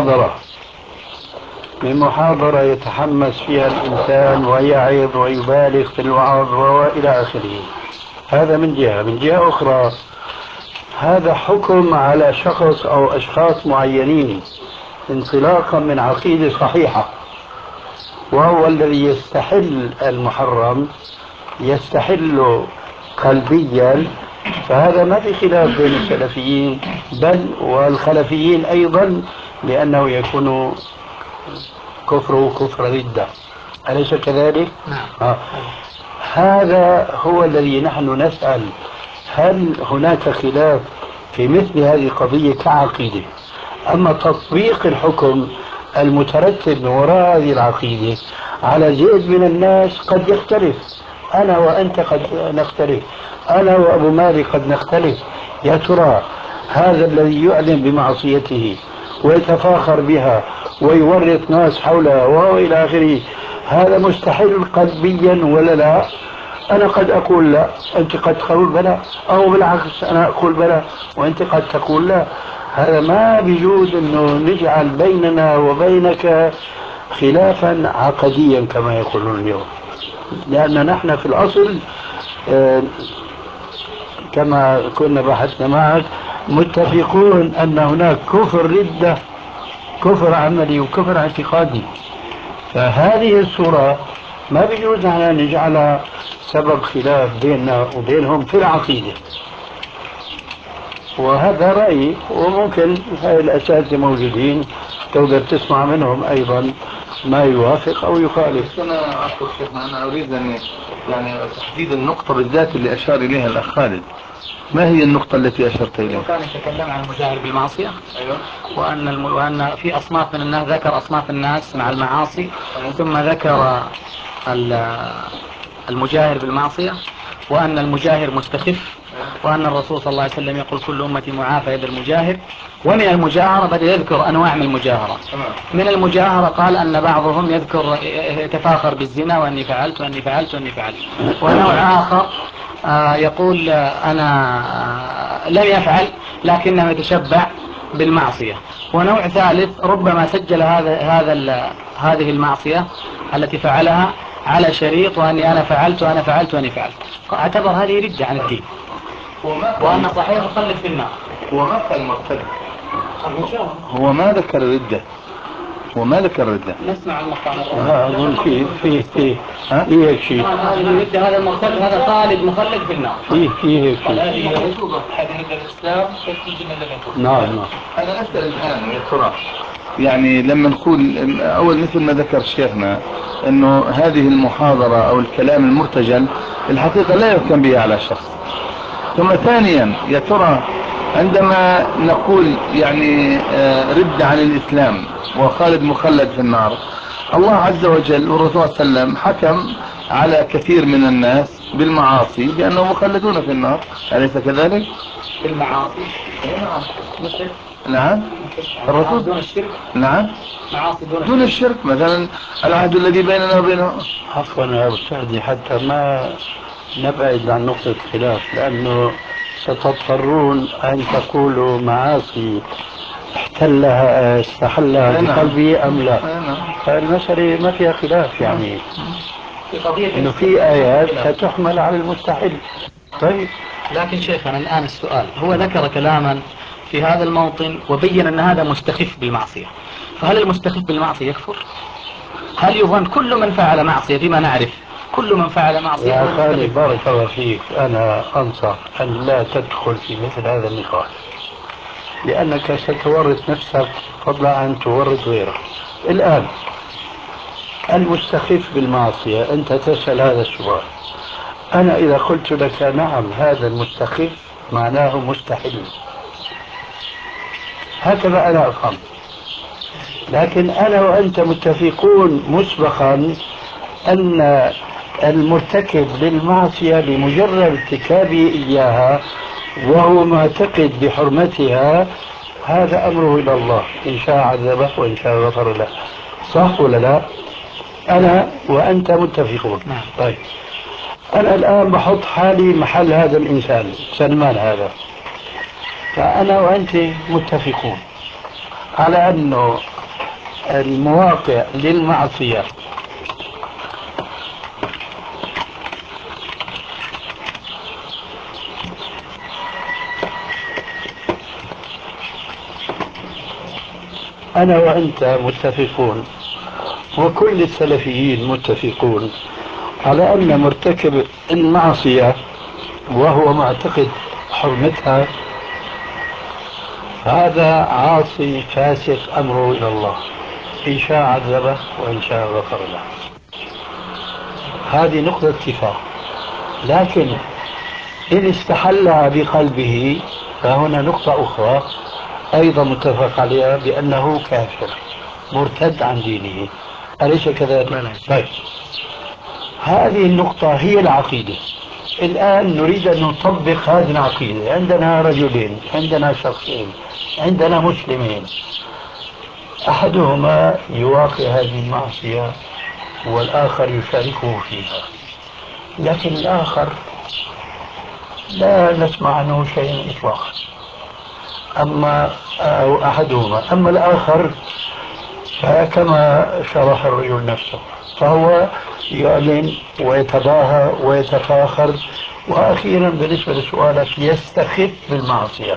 من محاضرة يتحمس فيها الإنسان ويعظ ويبالغ في الوعظ وإلى آخره. هذا من جهة. من جهة أخرى هذا حكم على شخص أو أشخاص معينين انطلاقا من عقيدة صحيحة، وهو الذي يستحل المحرم يستحل قلبيا. فهذا ما في خلاف بين السلفيين بل والخلفيين أيضا، لأنه يكون كفره كفر ردة، أليس كذلك؟ نعم. هذا هو الذي نحن نسأل، هل هناك خلاف في مثل هذه القضية كعقيدة؟ أما تطبيق الحكم المترتب من وراء هذه العقيدة على زيد من الناس قد يختلف. أنا وأنت قد نختلف، أنا وأبو مالك قد نختلف. يا ترى هذا الذي يعلن بمعصيته ويتفاخر بها ويورط ناس حولها وإلى آخره، هذا مستحيل قلبيا ولا لا؟ أنا قد أقول لا، أنت قد تقول بلا، أو بالعكس أنا أقول بلا وأنت قد تقول لا. هذا ما بيجوز أنه نجعل بيننا وبينك خلافا عقديا كما يقولون اليوم، لأن نحن في الأصل كما كنا بحثنا معك متفقون أن هناك كفر ردة، كفر عملي وكفر اعتقادي. فهذه الصورة ما بيجوز أن نجعلها سبب خلاف بيننا وبينهم في العقيدة. وهذا رأيي، وممكن هاي الأساتذة موجودين تقدر تسمع منهم أيضا ما يوافق أو يخالف. أنا أقول شيخنا، أنا أريد أن يعني تحديد النقطة بالذات اللي أشار إليها الأخ خالد. ما هي النقطة التي أشرت إليها؟ كان يتكلم عن المجاهر بالمعصية. أيوة. وأن في أصناف من الناس، ذكر أصناف الناس مع المعاصي، ثم ذكر المجاهر بالمعصية، وأن المجاهر مستخف، وأن الرسول صلى الله عليه وسلم يقول كل أمتي معافى إلا المجاهر. ومن المجاهرة بدأ يذكر أنواع من المجاهرة. من المجاهرة قال أن بعضهم يذكر يتفاخر بالزنا وأني فعلت وأني فعلت وأني فعلت. ونوع آخر يقول أنا لم يفعل لكنه يتشبع بالمعصية. ونوع ثالث ربما سجل هذه المعصية التي فعلها على شريط وأني أنا فعلت وأنا فعلت وأني فعلت، اعتبر هذه ردة عن الدين، وأن صحيح مخلد في النار. ومتى المرتد؟ هو ما ذكر ردة، وما ذكر ردة. نسمع المقطع. أظن في هيك شيء. هذا المرتد هذا خالد مخلد في النار. في هيك شيء. هذه الإسلام نعم. أنا أسأل الآن يا ترى، يعني لما نقول أول مثل ما ذكر شيخنا أنه هذه المحاضرة أو الكلام المرتجل الحقيقة لا يحكم به على شخص. ثم ثانيا يا ترى عندما نقول يعني رد عن الإسلام وخالد مخلد في النار، الله عز وجل والرسول صلى الله عليه وسلم حكم على كثير من الناس بالمعاصي بأنهم مخلدون في النار، أليس كذلك؟ بالمعاصي؟ نعم. الرسول دون الشرك؟ نعم. معاصي دون الشرك، مثلا العهد الذي بيننا وبينهم. عفوا يا أستاذي، حتى ما نبعد عن نقطة الخلاف، لأنه ستضطرون أن تقولوا معاصي استحلها بقلبي أم لا. فالمسألة ما فيها خلاف يعني، في قضية انه في آيات ستحمل على المستحيل. طيب لكن شيخنا الآن السؤال، هو ذكر كلاما في هذا الموطن وبين أن هذا مستخف بالمعصية، فهل المستخف بالمعصية يكفر؟ هل يظن كل من فعل معصية بما نعرف كل من فعل معصية يا هو خالي مستخف؟ بارك الله فيك، أنا أنصح أن لا تدخل في مثل هذا النقاش، لأنك ستورط نفسك فضلا عن تورط غيرك. الآن المستخف بالمعصية، أنت تسأل هذا السؤال، أنا إذا قلت لك نعم هذا المستخف معناه مستحيل، هكذا أنا أفهم. لكن أنا وأنت متفقون مسبقا أن المرتكب للمعصية بمجرد ارتكابه إياها وهو معتقد بحرمتها هذا أمره إلى الله، إن شاء عذبه وإن شاء غفر له. صح ولا لا؟ أنا وأنت متفقون. طيب أنا الآن بحط حالي محل هذا الإنسان سلمان هذا، فأنا وأنت متفقون على أنه المواقع للمعصية أنا وأنت متفقون وكل السلفيين متفقون على أن مرتكب المعصية وهو معتقد حرمتها هذا عاصي فاسق أمره إلى الله، إن شاء عذبه وإن شاء غفر له. هذه نقطة اتفاق. لكن إن استحلها بقلبه فهنا نقطة أخرى أيضا متفق عليها بأنه كافر مرتد عن دينه، أليس كذلك؟ طيب هذه النقطة هي العقيدة. الآن نريد أن نطبق هذه العقيدة. عندنا رجلين، عندنا شخصين، عندنا مسلمين، أحدهما يواقع هذه المعصية والآخر يشاركه فيها، لكن الآخر لا نسمع عنه شيء إطلاقا. أما أو أحدهما، أما الآخر فكما شرح الرجل نفسه فهو يعلن ويتباهى ويتفاخر، وأخيرا بالنسبة لسؤالك يستخف بالمعصية.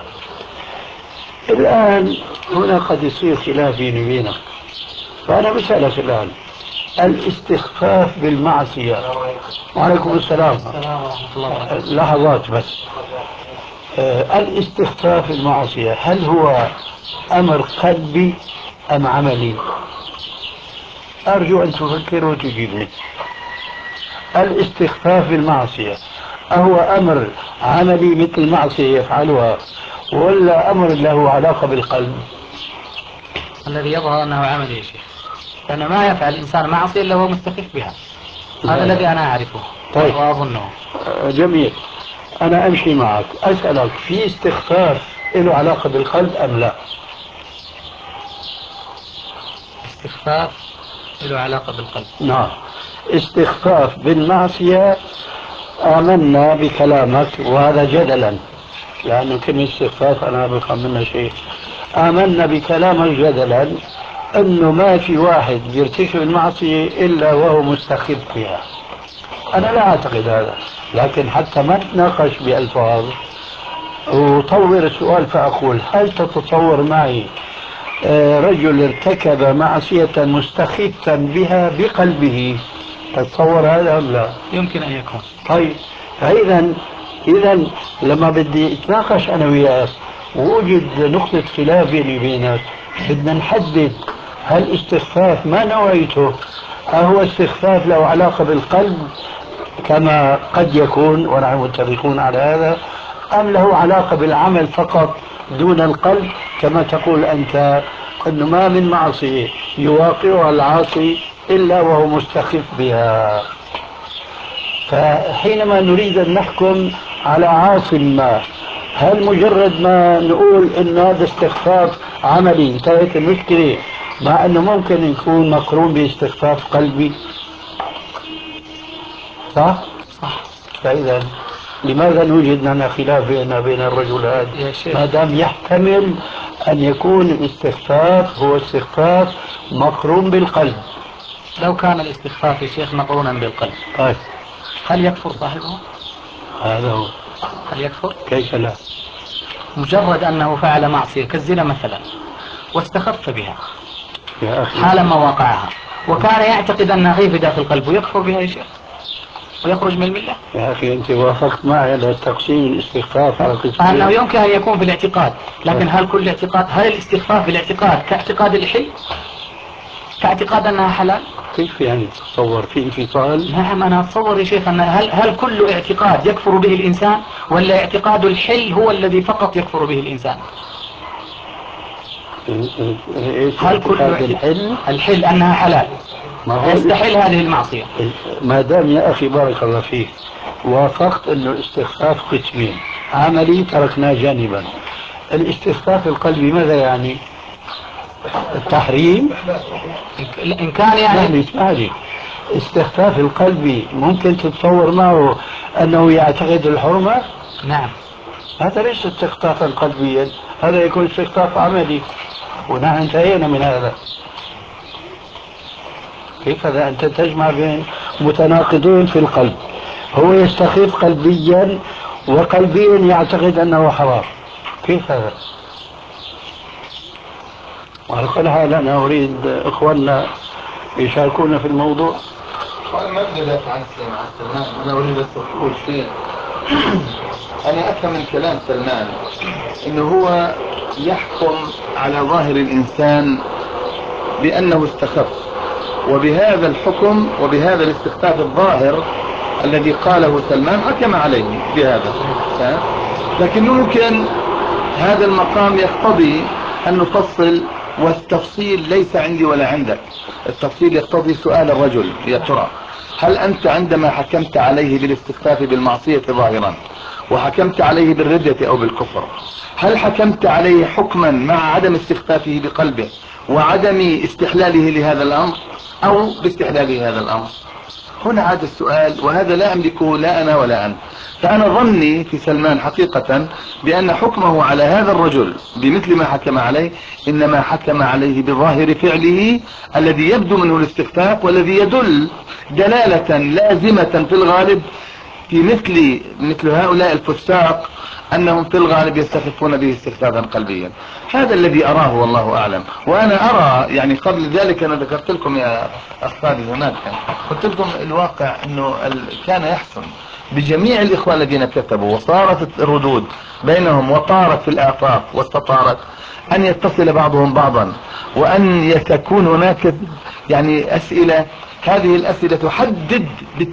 الآن هنا قد يصير خلاف بيني وبينك، فأنا بسألك الآن الاستخفاف بالمعصية. وعليكم السلام ورحمة الله. لحظات بس. الاستخفاف بالمعصية هل هو أمر قلبي أم عملي؟ أرجو أن تفكر وتجيبني. الاستخفاف بالمعصية أهو أمر عملي مثل معصية يفعلها ولا أمر له علاقة بالقلب؟ الذي يظهر أنه عملي يا شيخ، لأن ما يفعل الإنسان معصية إلا هو مستخف بها. هذا الذي أنا أعرفه. طيب وأظنه. جميل. أنا أمشي معك، أسألك في استخفاف له علاقة بالقلب أم لا؟ استخفاف له علاقة بالقلب. نعم. استخفاف بالمعصية آمنا بكلامك، وهذا جدلا لأنه كلمة استخفاف أنا بفهم منها شيء. آمنا بكلامك جدلا أنه ما في واحد يرتكب المعصية إلا وهو مستخف بها. أنا لا أعتقد هذا، لكن حتى ما نتناقش بألفاظ أطور السؤال فأقول هل تتصور معي رجل ارتكب معصية مستخفا بها بقلبه؟ تتصور هذا أم لا؟ يمكن أن يكون. طيب إذا لما بدي أتناقش أنا وياك ووجد نقطة خلاف بيني وبينك بدنا نحدد هل استخفاف ما نوعيته، أهو استخفاف له علاقة بالقلب كما قد يكون ونحن متفقون على هذا، أم له علاقة بالعمل فقط دون القلب كما تقول أنت أنه ما من معصية يواقعها العاصي إلا وهو مستخف بها. فحينما نريد أن نحكم على عاص ما، هل مجرد ما نقول أن هذا استخفاف عملي انتهت المشكلة، مع أنه ممكن يكون مقرون باستخفاف قلبي؟ صح؟ فإذا لماذا نوجد لنا خلاف بين الرجلان ما دام يحتمل أن يكون الاستخفاف هو استخفاف مقرون بالقلب. لو كان الاستخفاف يا شيخ مقرونا بالقلب طيب هل يكفر صاحبه؟ هذا هو. هل يكفر؟ كيف لا؟ مجرد أنه فعل معصية كالزنا مثلا واستخف بها يا أخي حال ما وقعها وكان يعتقد أنها هي في داخل قلبه، يكفر بها يا شيخ ويخرج من الملة؟ يا أخي أنت وافقت معي على تقسيم الاستخفاف على قسمين. أنه يمكن أن يكون في الاعتقاد، لكن هل كل اعتقاد، هل الاستخفاف بالاعتقاد كاعتقاد الحل؟ كاعتقاد أنها حلال؟ كيف يعني تتصور في انفصال؟ نعم أنا أتصور يا شيخ أن هل كل اعتقاد يكفر به الإنسان ولا اعتقاد الحل هو الذي فقط يكفر به الإنسان؟ هل كل الحل أنها حلال يستحل هذه المعصية؟ ما دام يا أخي بارك الله فيك وافقت أنه الاستخفاف قسمين، عملي تركناه جانبا. الاستخفاف القلبي ماذا يعني؟ التحريم؟ إن كان يعني اسمعني استخفاف القلبي ممكن تتصور معه أنه يعتقد الحرمة؟ نعم هذا ليس استخفافا قلبيا، هذا يكون استخفاف عملي، ونحن انتهينا من هذا. كيف هذا؟ أنت تجمع بين متناقضين في القلب، هو يستخف قلبيا وقلبيا يعتقد أنه حرام. كيف هذا؟ وعلى كل حال أنا أريد إخواننا يشاركونا في الموضوع. ما بدي أدافع عن سلمان، أنا أريد أن أقول شيء. أنا أفهم من كلام سلمان إنه هو يحكم على ظاهر الإنسان بأنه استخف، وبهذا الحكم وبهذا الاستخفاف الظاهر الذي قاله سلمان حكم عليه بهذا. لكن ممكن هذا المقام يقتضي أن نفصل، والتفصيل ليس عندي ولا عندك. التفصيل يقتضي سؤال الرجل: يا ترى هل أنت عندما حكمت عليه بالاستخفاف بالمعصية ظاهرا وحكمت عليه بالردة أو بالكفر، هل حكمت عليه حكما مع عدم استخفافه بقلبه وعدم استحلاله لهذا الأمر أو باستحلاله هذا الأمر؟ هنا عاد السؤال، وهذا لا أملكه لا أنا ولا أنت. فأنا ظني في سلمان حقيقة بأن حكمه على هذا الرجل بمثل ما حكم عليه إنما حكم عليه بظاهر فعله الذي يبدو منه الاستخفاف، والذي يدل دلالة لازمة في الغالب في مثل هؤلاء الفساق أنهم في الغالب يستخفون به استخفافا قلبيا. هذا الذي أراه والله أعلم. وأنا أرى يعني قبل ذلك أنا ذكرت لكم يا أخواني هناك، قلت لكم الواقع أنه كان يحسن بجميع الإخوة الذين كتبوا وصارت الردود بينهم وطارت في الآفاق واستطارت أن يتصل بعضهم بعضا، وأن تكون هناك يعني أسئلة. هذه الأسئلة تحدد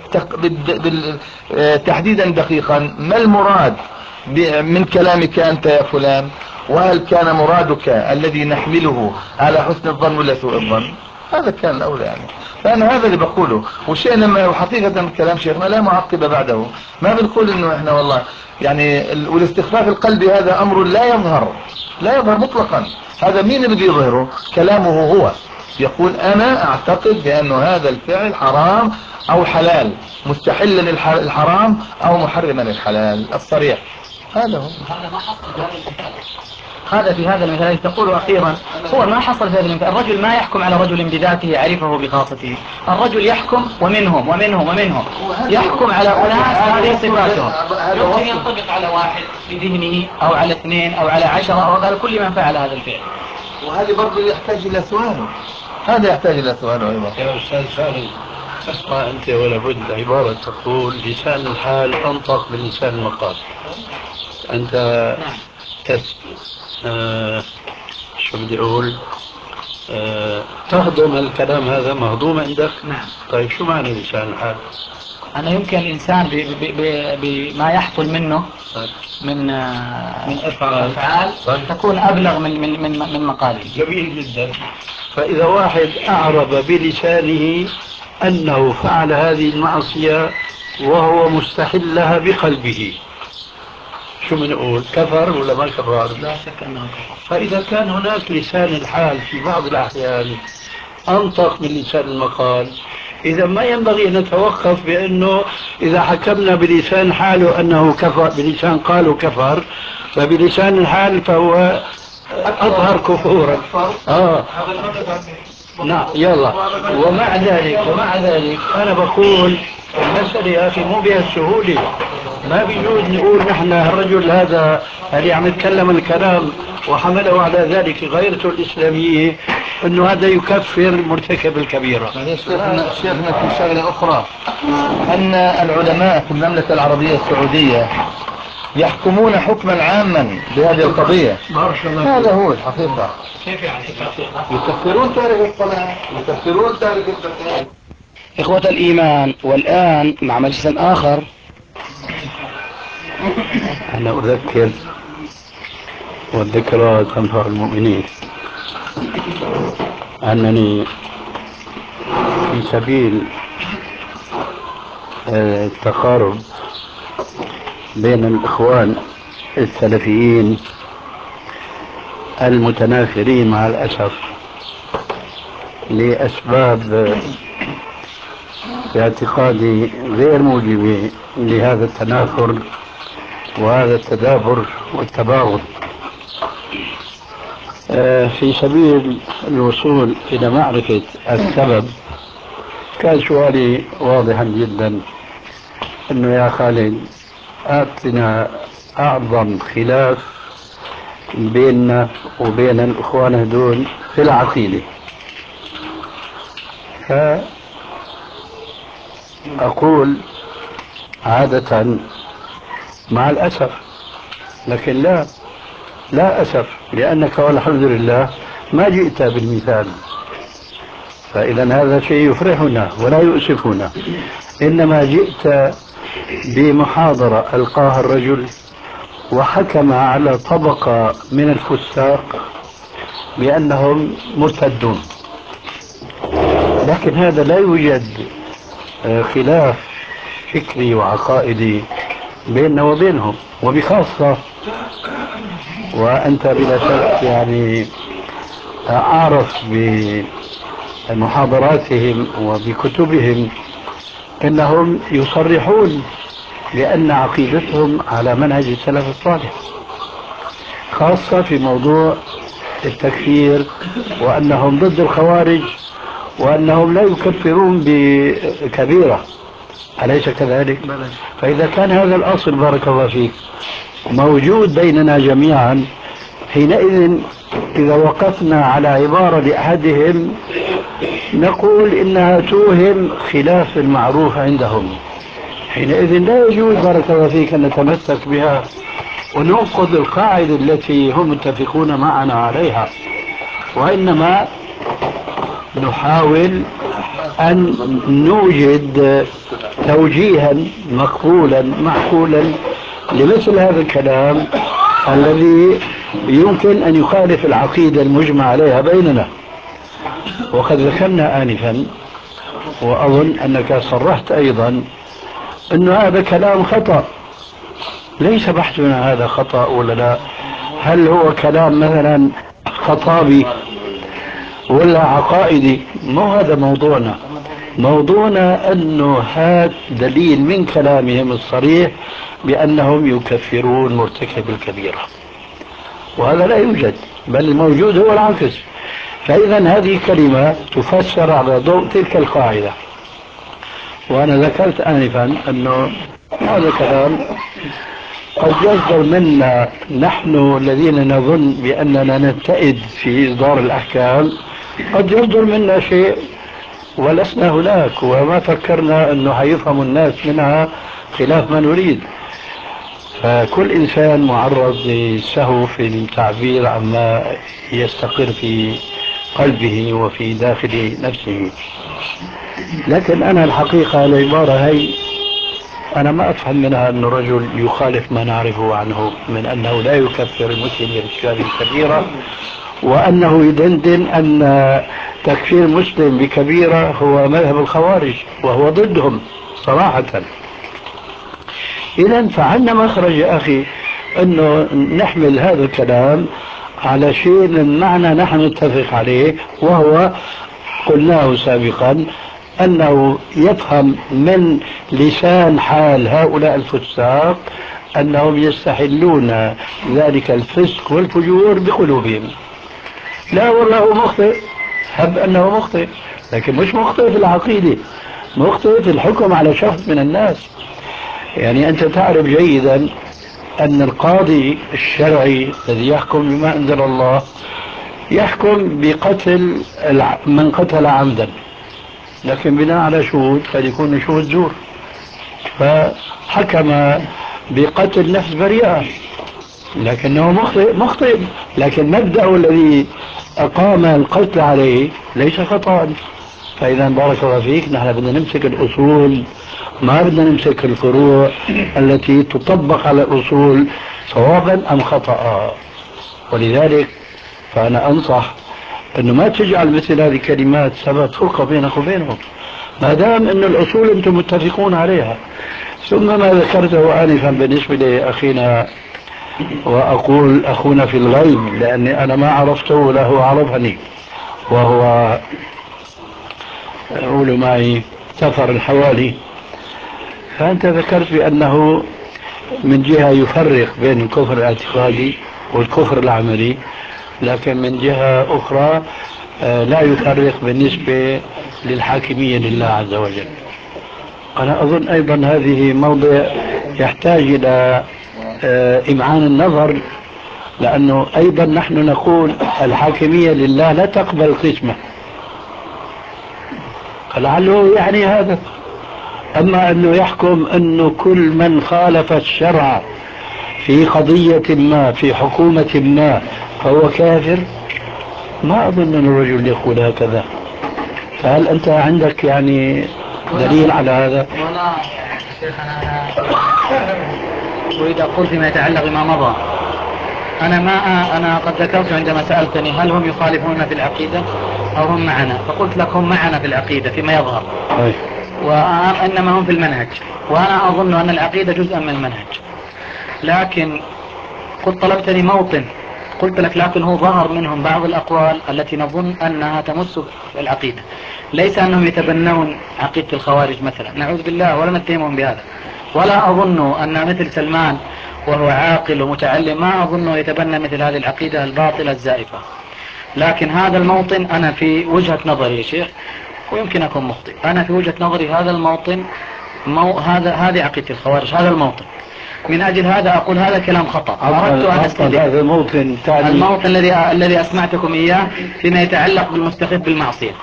تحديدا دقيقا ما المراد من كلامك أنت يا فلان، وهل كان مرادك الذي نحمله على حسن الظن ولا سوء الظن. هذا كان الأولى يعني. فأنا هذا اللي بقوله، والشيء لما حقيقة كلام شيخنا لا معقب بعده. ما بنقول إنه إحنا والله يعني والاستخفاف القلبي هذا أمر لا يظهر مطلقا. هذا مين اللي بيظهره؟ كلامه هو يقول أنا أعتقد بأن هذا الفعل حرام أو حلال، مستحلا الحرام أو محرما الحلال الصريح. هذا هو. هذا ما حصل في هذا المثال. هذا في هذا المثال تقول أخيرا هو ما حصل في هذا المثال. الرجل ما يحكم على رجل بذاته يعرفه بخاصته، الرجل يحكم ومنهم ومنهم ومنهم، يحكم على أناس هذه صفاتهم. يمكن ينطبق على واحد بذهنه أو على اثنين أو على 10 أو على كل من فعل هذا الفعل. وهذا برضه يحتاج إلى سؤال، هذا يحتاج إلى سؤال أيضا. يا أستاذ سالم، اسمع أنت ولا بد عبارة تقول لسان الحال أنطق من لسان المقال. أنت شو بدي أقول، تهضم الكلام هذا مهضوم عندك؟ نعم. طيب شو معنى لسان الحال؟ أنا يمكن الإنسان بما يحصل منه من أفعال تكون أبلغ من مقاله. جميل جدا. فإذا واحد أعرب بلسانه أنه فعل هذه المعصية وهو مستحل لها بقلبه، شو بنقول؟ كفر ولا ما كفر؟ لا شك أنه كفر. فإذا كان هناك لسان الحال في بعض الأحيان أنطق من لسان المقال، إذا ما ينبغي أن نتوقف بأنه إذا حكمنا بلسان حاله أنه كفر، بلسان قاله كفر، فبلسان الحال فهو أظهر كفورا. نعم يلا. ومع ذلك أنا بقول المسألة يا أخي مو بهالسهولة. ما بيجوز نقول نحن الرجل هذا اللي عم يتكلم الكلام وحمله على ذلك غيرته الإسلامية أنه هذا يكفر مرتكب الكبيرة. شيخنا في شغلة أخرى، أن العلماء في المملكة العربية السعودية يحكمون حكما عاما بهذه القضية. هذا هو الحقيقة. كيف يعني؟ يكفرون تارك الصلاة، يكفرون تارك الزكاة. إخوة الإيمان، والآن مع مجلس آخر. أنا أذكر والذكرى تنفع المؤمنين أنني في سبيل التقارب بين الإخوان السلفيين المتنافرين مع الأسف لأسباب باعتقادي غير موجبة لهذا التنافر وهذا التدابر والتباغض، في سبيل الوصول إلى معرفة السبب، كان سؤالي واضحا جدا أنه يا خالد أعطنا أعظم خلاف بيننا وبين الإخوان هذول في العقيدة. فأقول عادة مع الأسف، لكن لا أسف، لأنك والحمد لله ما جئت بالمثال، فإذا هذا شيء يفرحنا ولا يؤسفنا، إنما جئت بمحاضرة ألقاها الرجل وحكم على طبقة من الفساق بأنهم مرتدون. لكن هذا لا يوجد خلاف فكري وعقائدي بيننا وبينهم، وبخاصة وأنت بلا شك يعني أعرف بمحاضراتهم وبكتبهم أنهم يصرحون بأن عقيدتهم على منهج السلف الصالح، خاصة في موضوع التكفير، وأنهم ضد الخوارج، وأنهم لا يكفرون بكبيرة، أليس كذلك؟ فإذا كان هذا الأصل بارك الله فيك موجود بيننا جميعا، حينئذ إذا وقفنا على عبارة لأحدهم نقول إنها توهم خلاف المعروف عندهم، حينئذ لا يجوز بارك الله فيك أن نتمسك بها وننقض القاعدة التي هم متفقون معنا عليها، وإنما نحاول أن نوجد توجيها مقبولا معقولا لمثل هذا الكلام الذي يمكن أن يخالف العقيدة المجمع عليها بيننا. وقد ذكرنا آنفا، وأظن أنك صرحت أيضا أن هذا كلام خطأ. ليس بحثنا هذا خطأ ولا لا، هل هو كلام مثلا خطابي ولا عقائدي؟ مو هذا موضوعنا. موضوعنا أنه هذا دليل من كلامهم الصريح بأنهم يكفرون مرتكب الكبيرة، وهذا لا يوجد، بل الموجود هو العكس. فإذا هذه كلمة تفسر على ضوء تلك القاعدة. وأنا ذكرت آنفا أنه هذا كلام قد يصدر منا نحن الذين نظن بأننا نجتهد في إصدار الأحكام، قد يصدر منا شيء ولسنا هناك وما فكرنا أنه حيفهم الناس منها خلاف ما نريد. فكل إنسان معرض للسهو في التعبير عما يستقر في قلبه وفي داخل نفسه. لكن أنا الحقيقة العبارة هي أنا ما أفهم منها أن رجل يخالف ما نعرفه عنه من أنه لا يكفر المسلم بارتكاب كبيرة، وأنه يدندن أن تكفير مسلم بكبيرة هو مذهب الخوارج وهو ضدهم صراحة. إذا فعلنا مخرج يا أخي أنه نحمل هذا الكلام على شيء من معنى نحن نتفق عليه، وهو قلناه سابقا أنه يفهم من لسان حال هؤلاء الفساق أنهم يستحلون ذلك الفسق والفجور بقلوبهم. لا والله هو مخطئ، هب أنه مخطئ، لكن مش مخطئ في العقيدة، مخطئ في الحكم على شخص من الناس. يعني أنت تعرف جيدا أن القاضي الشرعي الذي يحكم بما أنزل الله يحكم بقتل من قتل عمدا، لكن بناء على شهود قد يكون شهود زور، فحكم بقتل نفس بريئة، لكنه مخطئ، لكن مبدأه الذي أقام القتل عليه ليس خطأ. فإذا بارك الله فيك، نحن بدنا نمسك الأصول، ما بدنا نمسك الفروع التي تطبق على الأصول صوابا أم خطأ. ولذلك فأنا أنصح أنه ما تجعل مثل هذه الكلمات سبب فرقة بينك وبينهم، ما دام أن الأصول أنتم متفقون عليها. ثم ما ذكرته آنفا بالنسبة لأخينا، وأقول أخونا في الغيب لأني أنا ما عرفته ولا هو عرفني، وهو قولوا معي سفر الحوالي. فأنت ذكرت بأنه من جهة يفرق بين الكفر الاعتقادي والكفر العملي، لكن من جهة أخرى لا يفرق بالنسبة للحاكمية لله عز وجل. أنا أظن أيضا هذه موضع يحتاج إلى إمعان النظر، لأنه أيضا نحن نقول الحاكمية لله لا تقبل القسمة، فلعله يعني هذا. أما أنه يحكم أنه كل من خالف الشرع في قضية ما في حكومة ما فهو كافر، ما أظن أن الرجل يقول هكذا. فهل أنت عندك يعني دليل على هذا؟ ولا شيخ، أنا أريد أقول فيما يتعلق بما مضى. أنا قد ذكرت عندما سألتني هل هم يخالفون في العقيدة أو هم معنا، فقلت لك هم معنا في العقيدة فيما يظهر، وإنما هم في المنهج، وأنا أظن أن العقيدة جزءا من المنهج. لكن قد طلبتني موطن، قلت لك لكن هو ظهر منهم بعض الأقوال التي نظن أنها تمس العقيدة، ليس أنهم يتبنون عقيدة الخوارج مثلا، نعوذ بالله، ولا نتهمهم بهذا، ولا أظن أن مثل سلمان وهو عاقل ومتعلم ما أظنه يتبنى مثل هذه العقيدة الباطلة الزائفة. لكن هذا الموطن أنا في وجهة نظري يا شيخ، ويمكن أكون مخطئ، أنا في وجهة نظري هذا الموطن هذه عقيدة الخوارج، هذا الموطن. من أجل هذا أقول هذا كلام خطأ. أردت أن أستدل هذا الموطن الذي أسمعتكم إياه فيما يتعلق بالمستخف بالمعصية.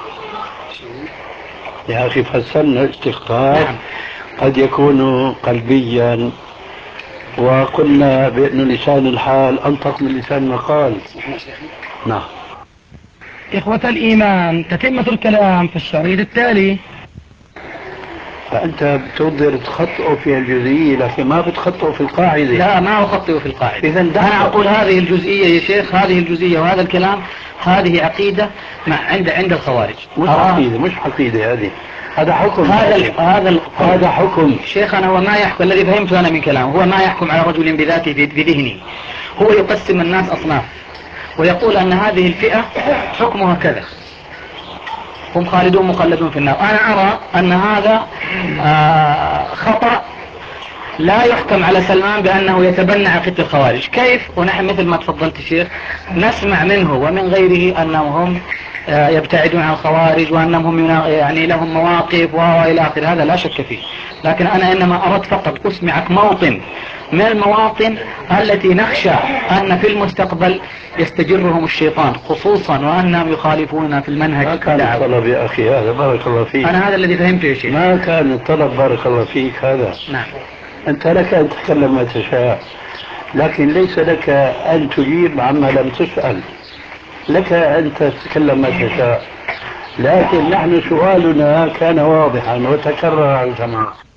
يا أخي فسرنا الاستخفاف. نعم. قد يكون قلبيا، وقلنا بأن لسان الحال أنطق من لسان المقال. نعم. إخوة الإيمان، تتمة الكلام في الشريط التالي. فأنت بتقدر تخطئه في الجزئية، لكن ما بتخطئه في القاعدة. لا، ما أخطئه في القاعدة. إذا أنا أقول هذه الجزئية يا شيخ، هذه الجزئية وهذا الكلام هذه عقيدة عند الخوارج. مش عقيدة، مش عقيدة، هذا حكم. هذا حكم. شيخ أنا هو ما يحكم، الذي فهمته أنا من كلامه هو ما يحكم على رجل بذاته بذهنه، هو يقسم الناس أصناف ويقول أن هذه الفئة حكمها كذا، هم خالدون مخلدون في النار. أنا أرى أن هذا خطأ، لا يحكم على سلمان بأنه يتبنى عقيدة الخوارج. كيف ونحن مثل ما تفضلت شيخ نسمع منه ومن غيره أنهم هم يبتعدون عن الخوارج، وأنهم هم يعني لهم مواقف وإلى آخر، هذا لا شك فيه. لكن أنا إنما أردت فقط أسمعك موطن من المواطن التي نخشى أن في المستقبل يستجرهم الشيطان، خصوصا وأنهم يخالفوننا في المنهج. ما كان الطلب يا أخي هذا، بارك الله فيك. أنا هذا الذي فهمته يا شيخ. ما كان الطلب، بارك الله فيك، هذا. نعم. أنت لك أن تتكلم ما تشاء، لكن ليس لك أن تجيب عما لم تسأل. لك أن تتكلم ما تشاء، لكن نحن سؤالنا كان واضحا وتكرر على الجماعة.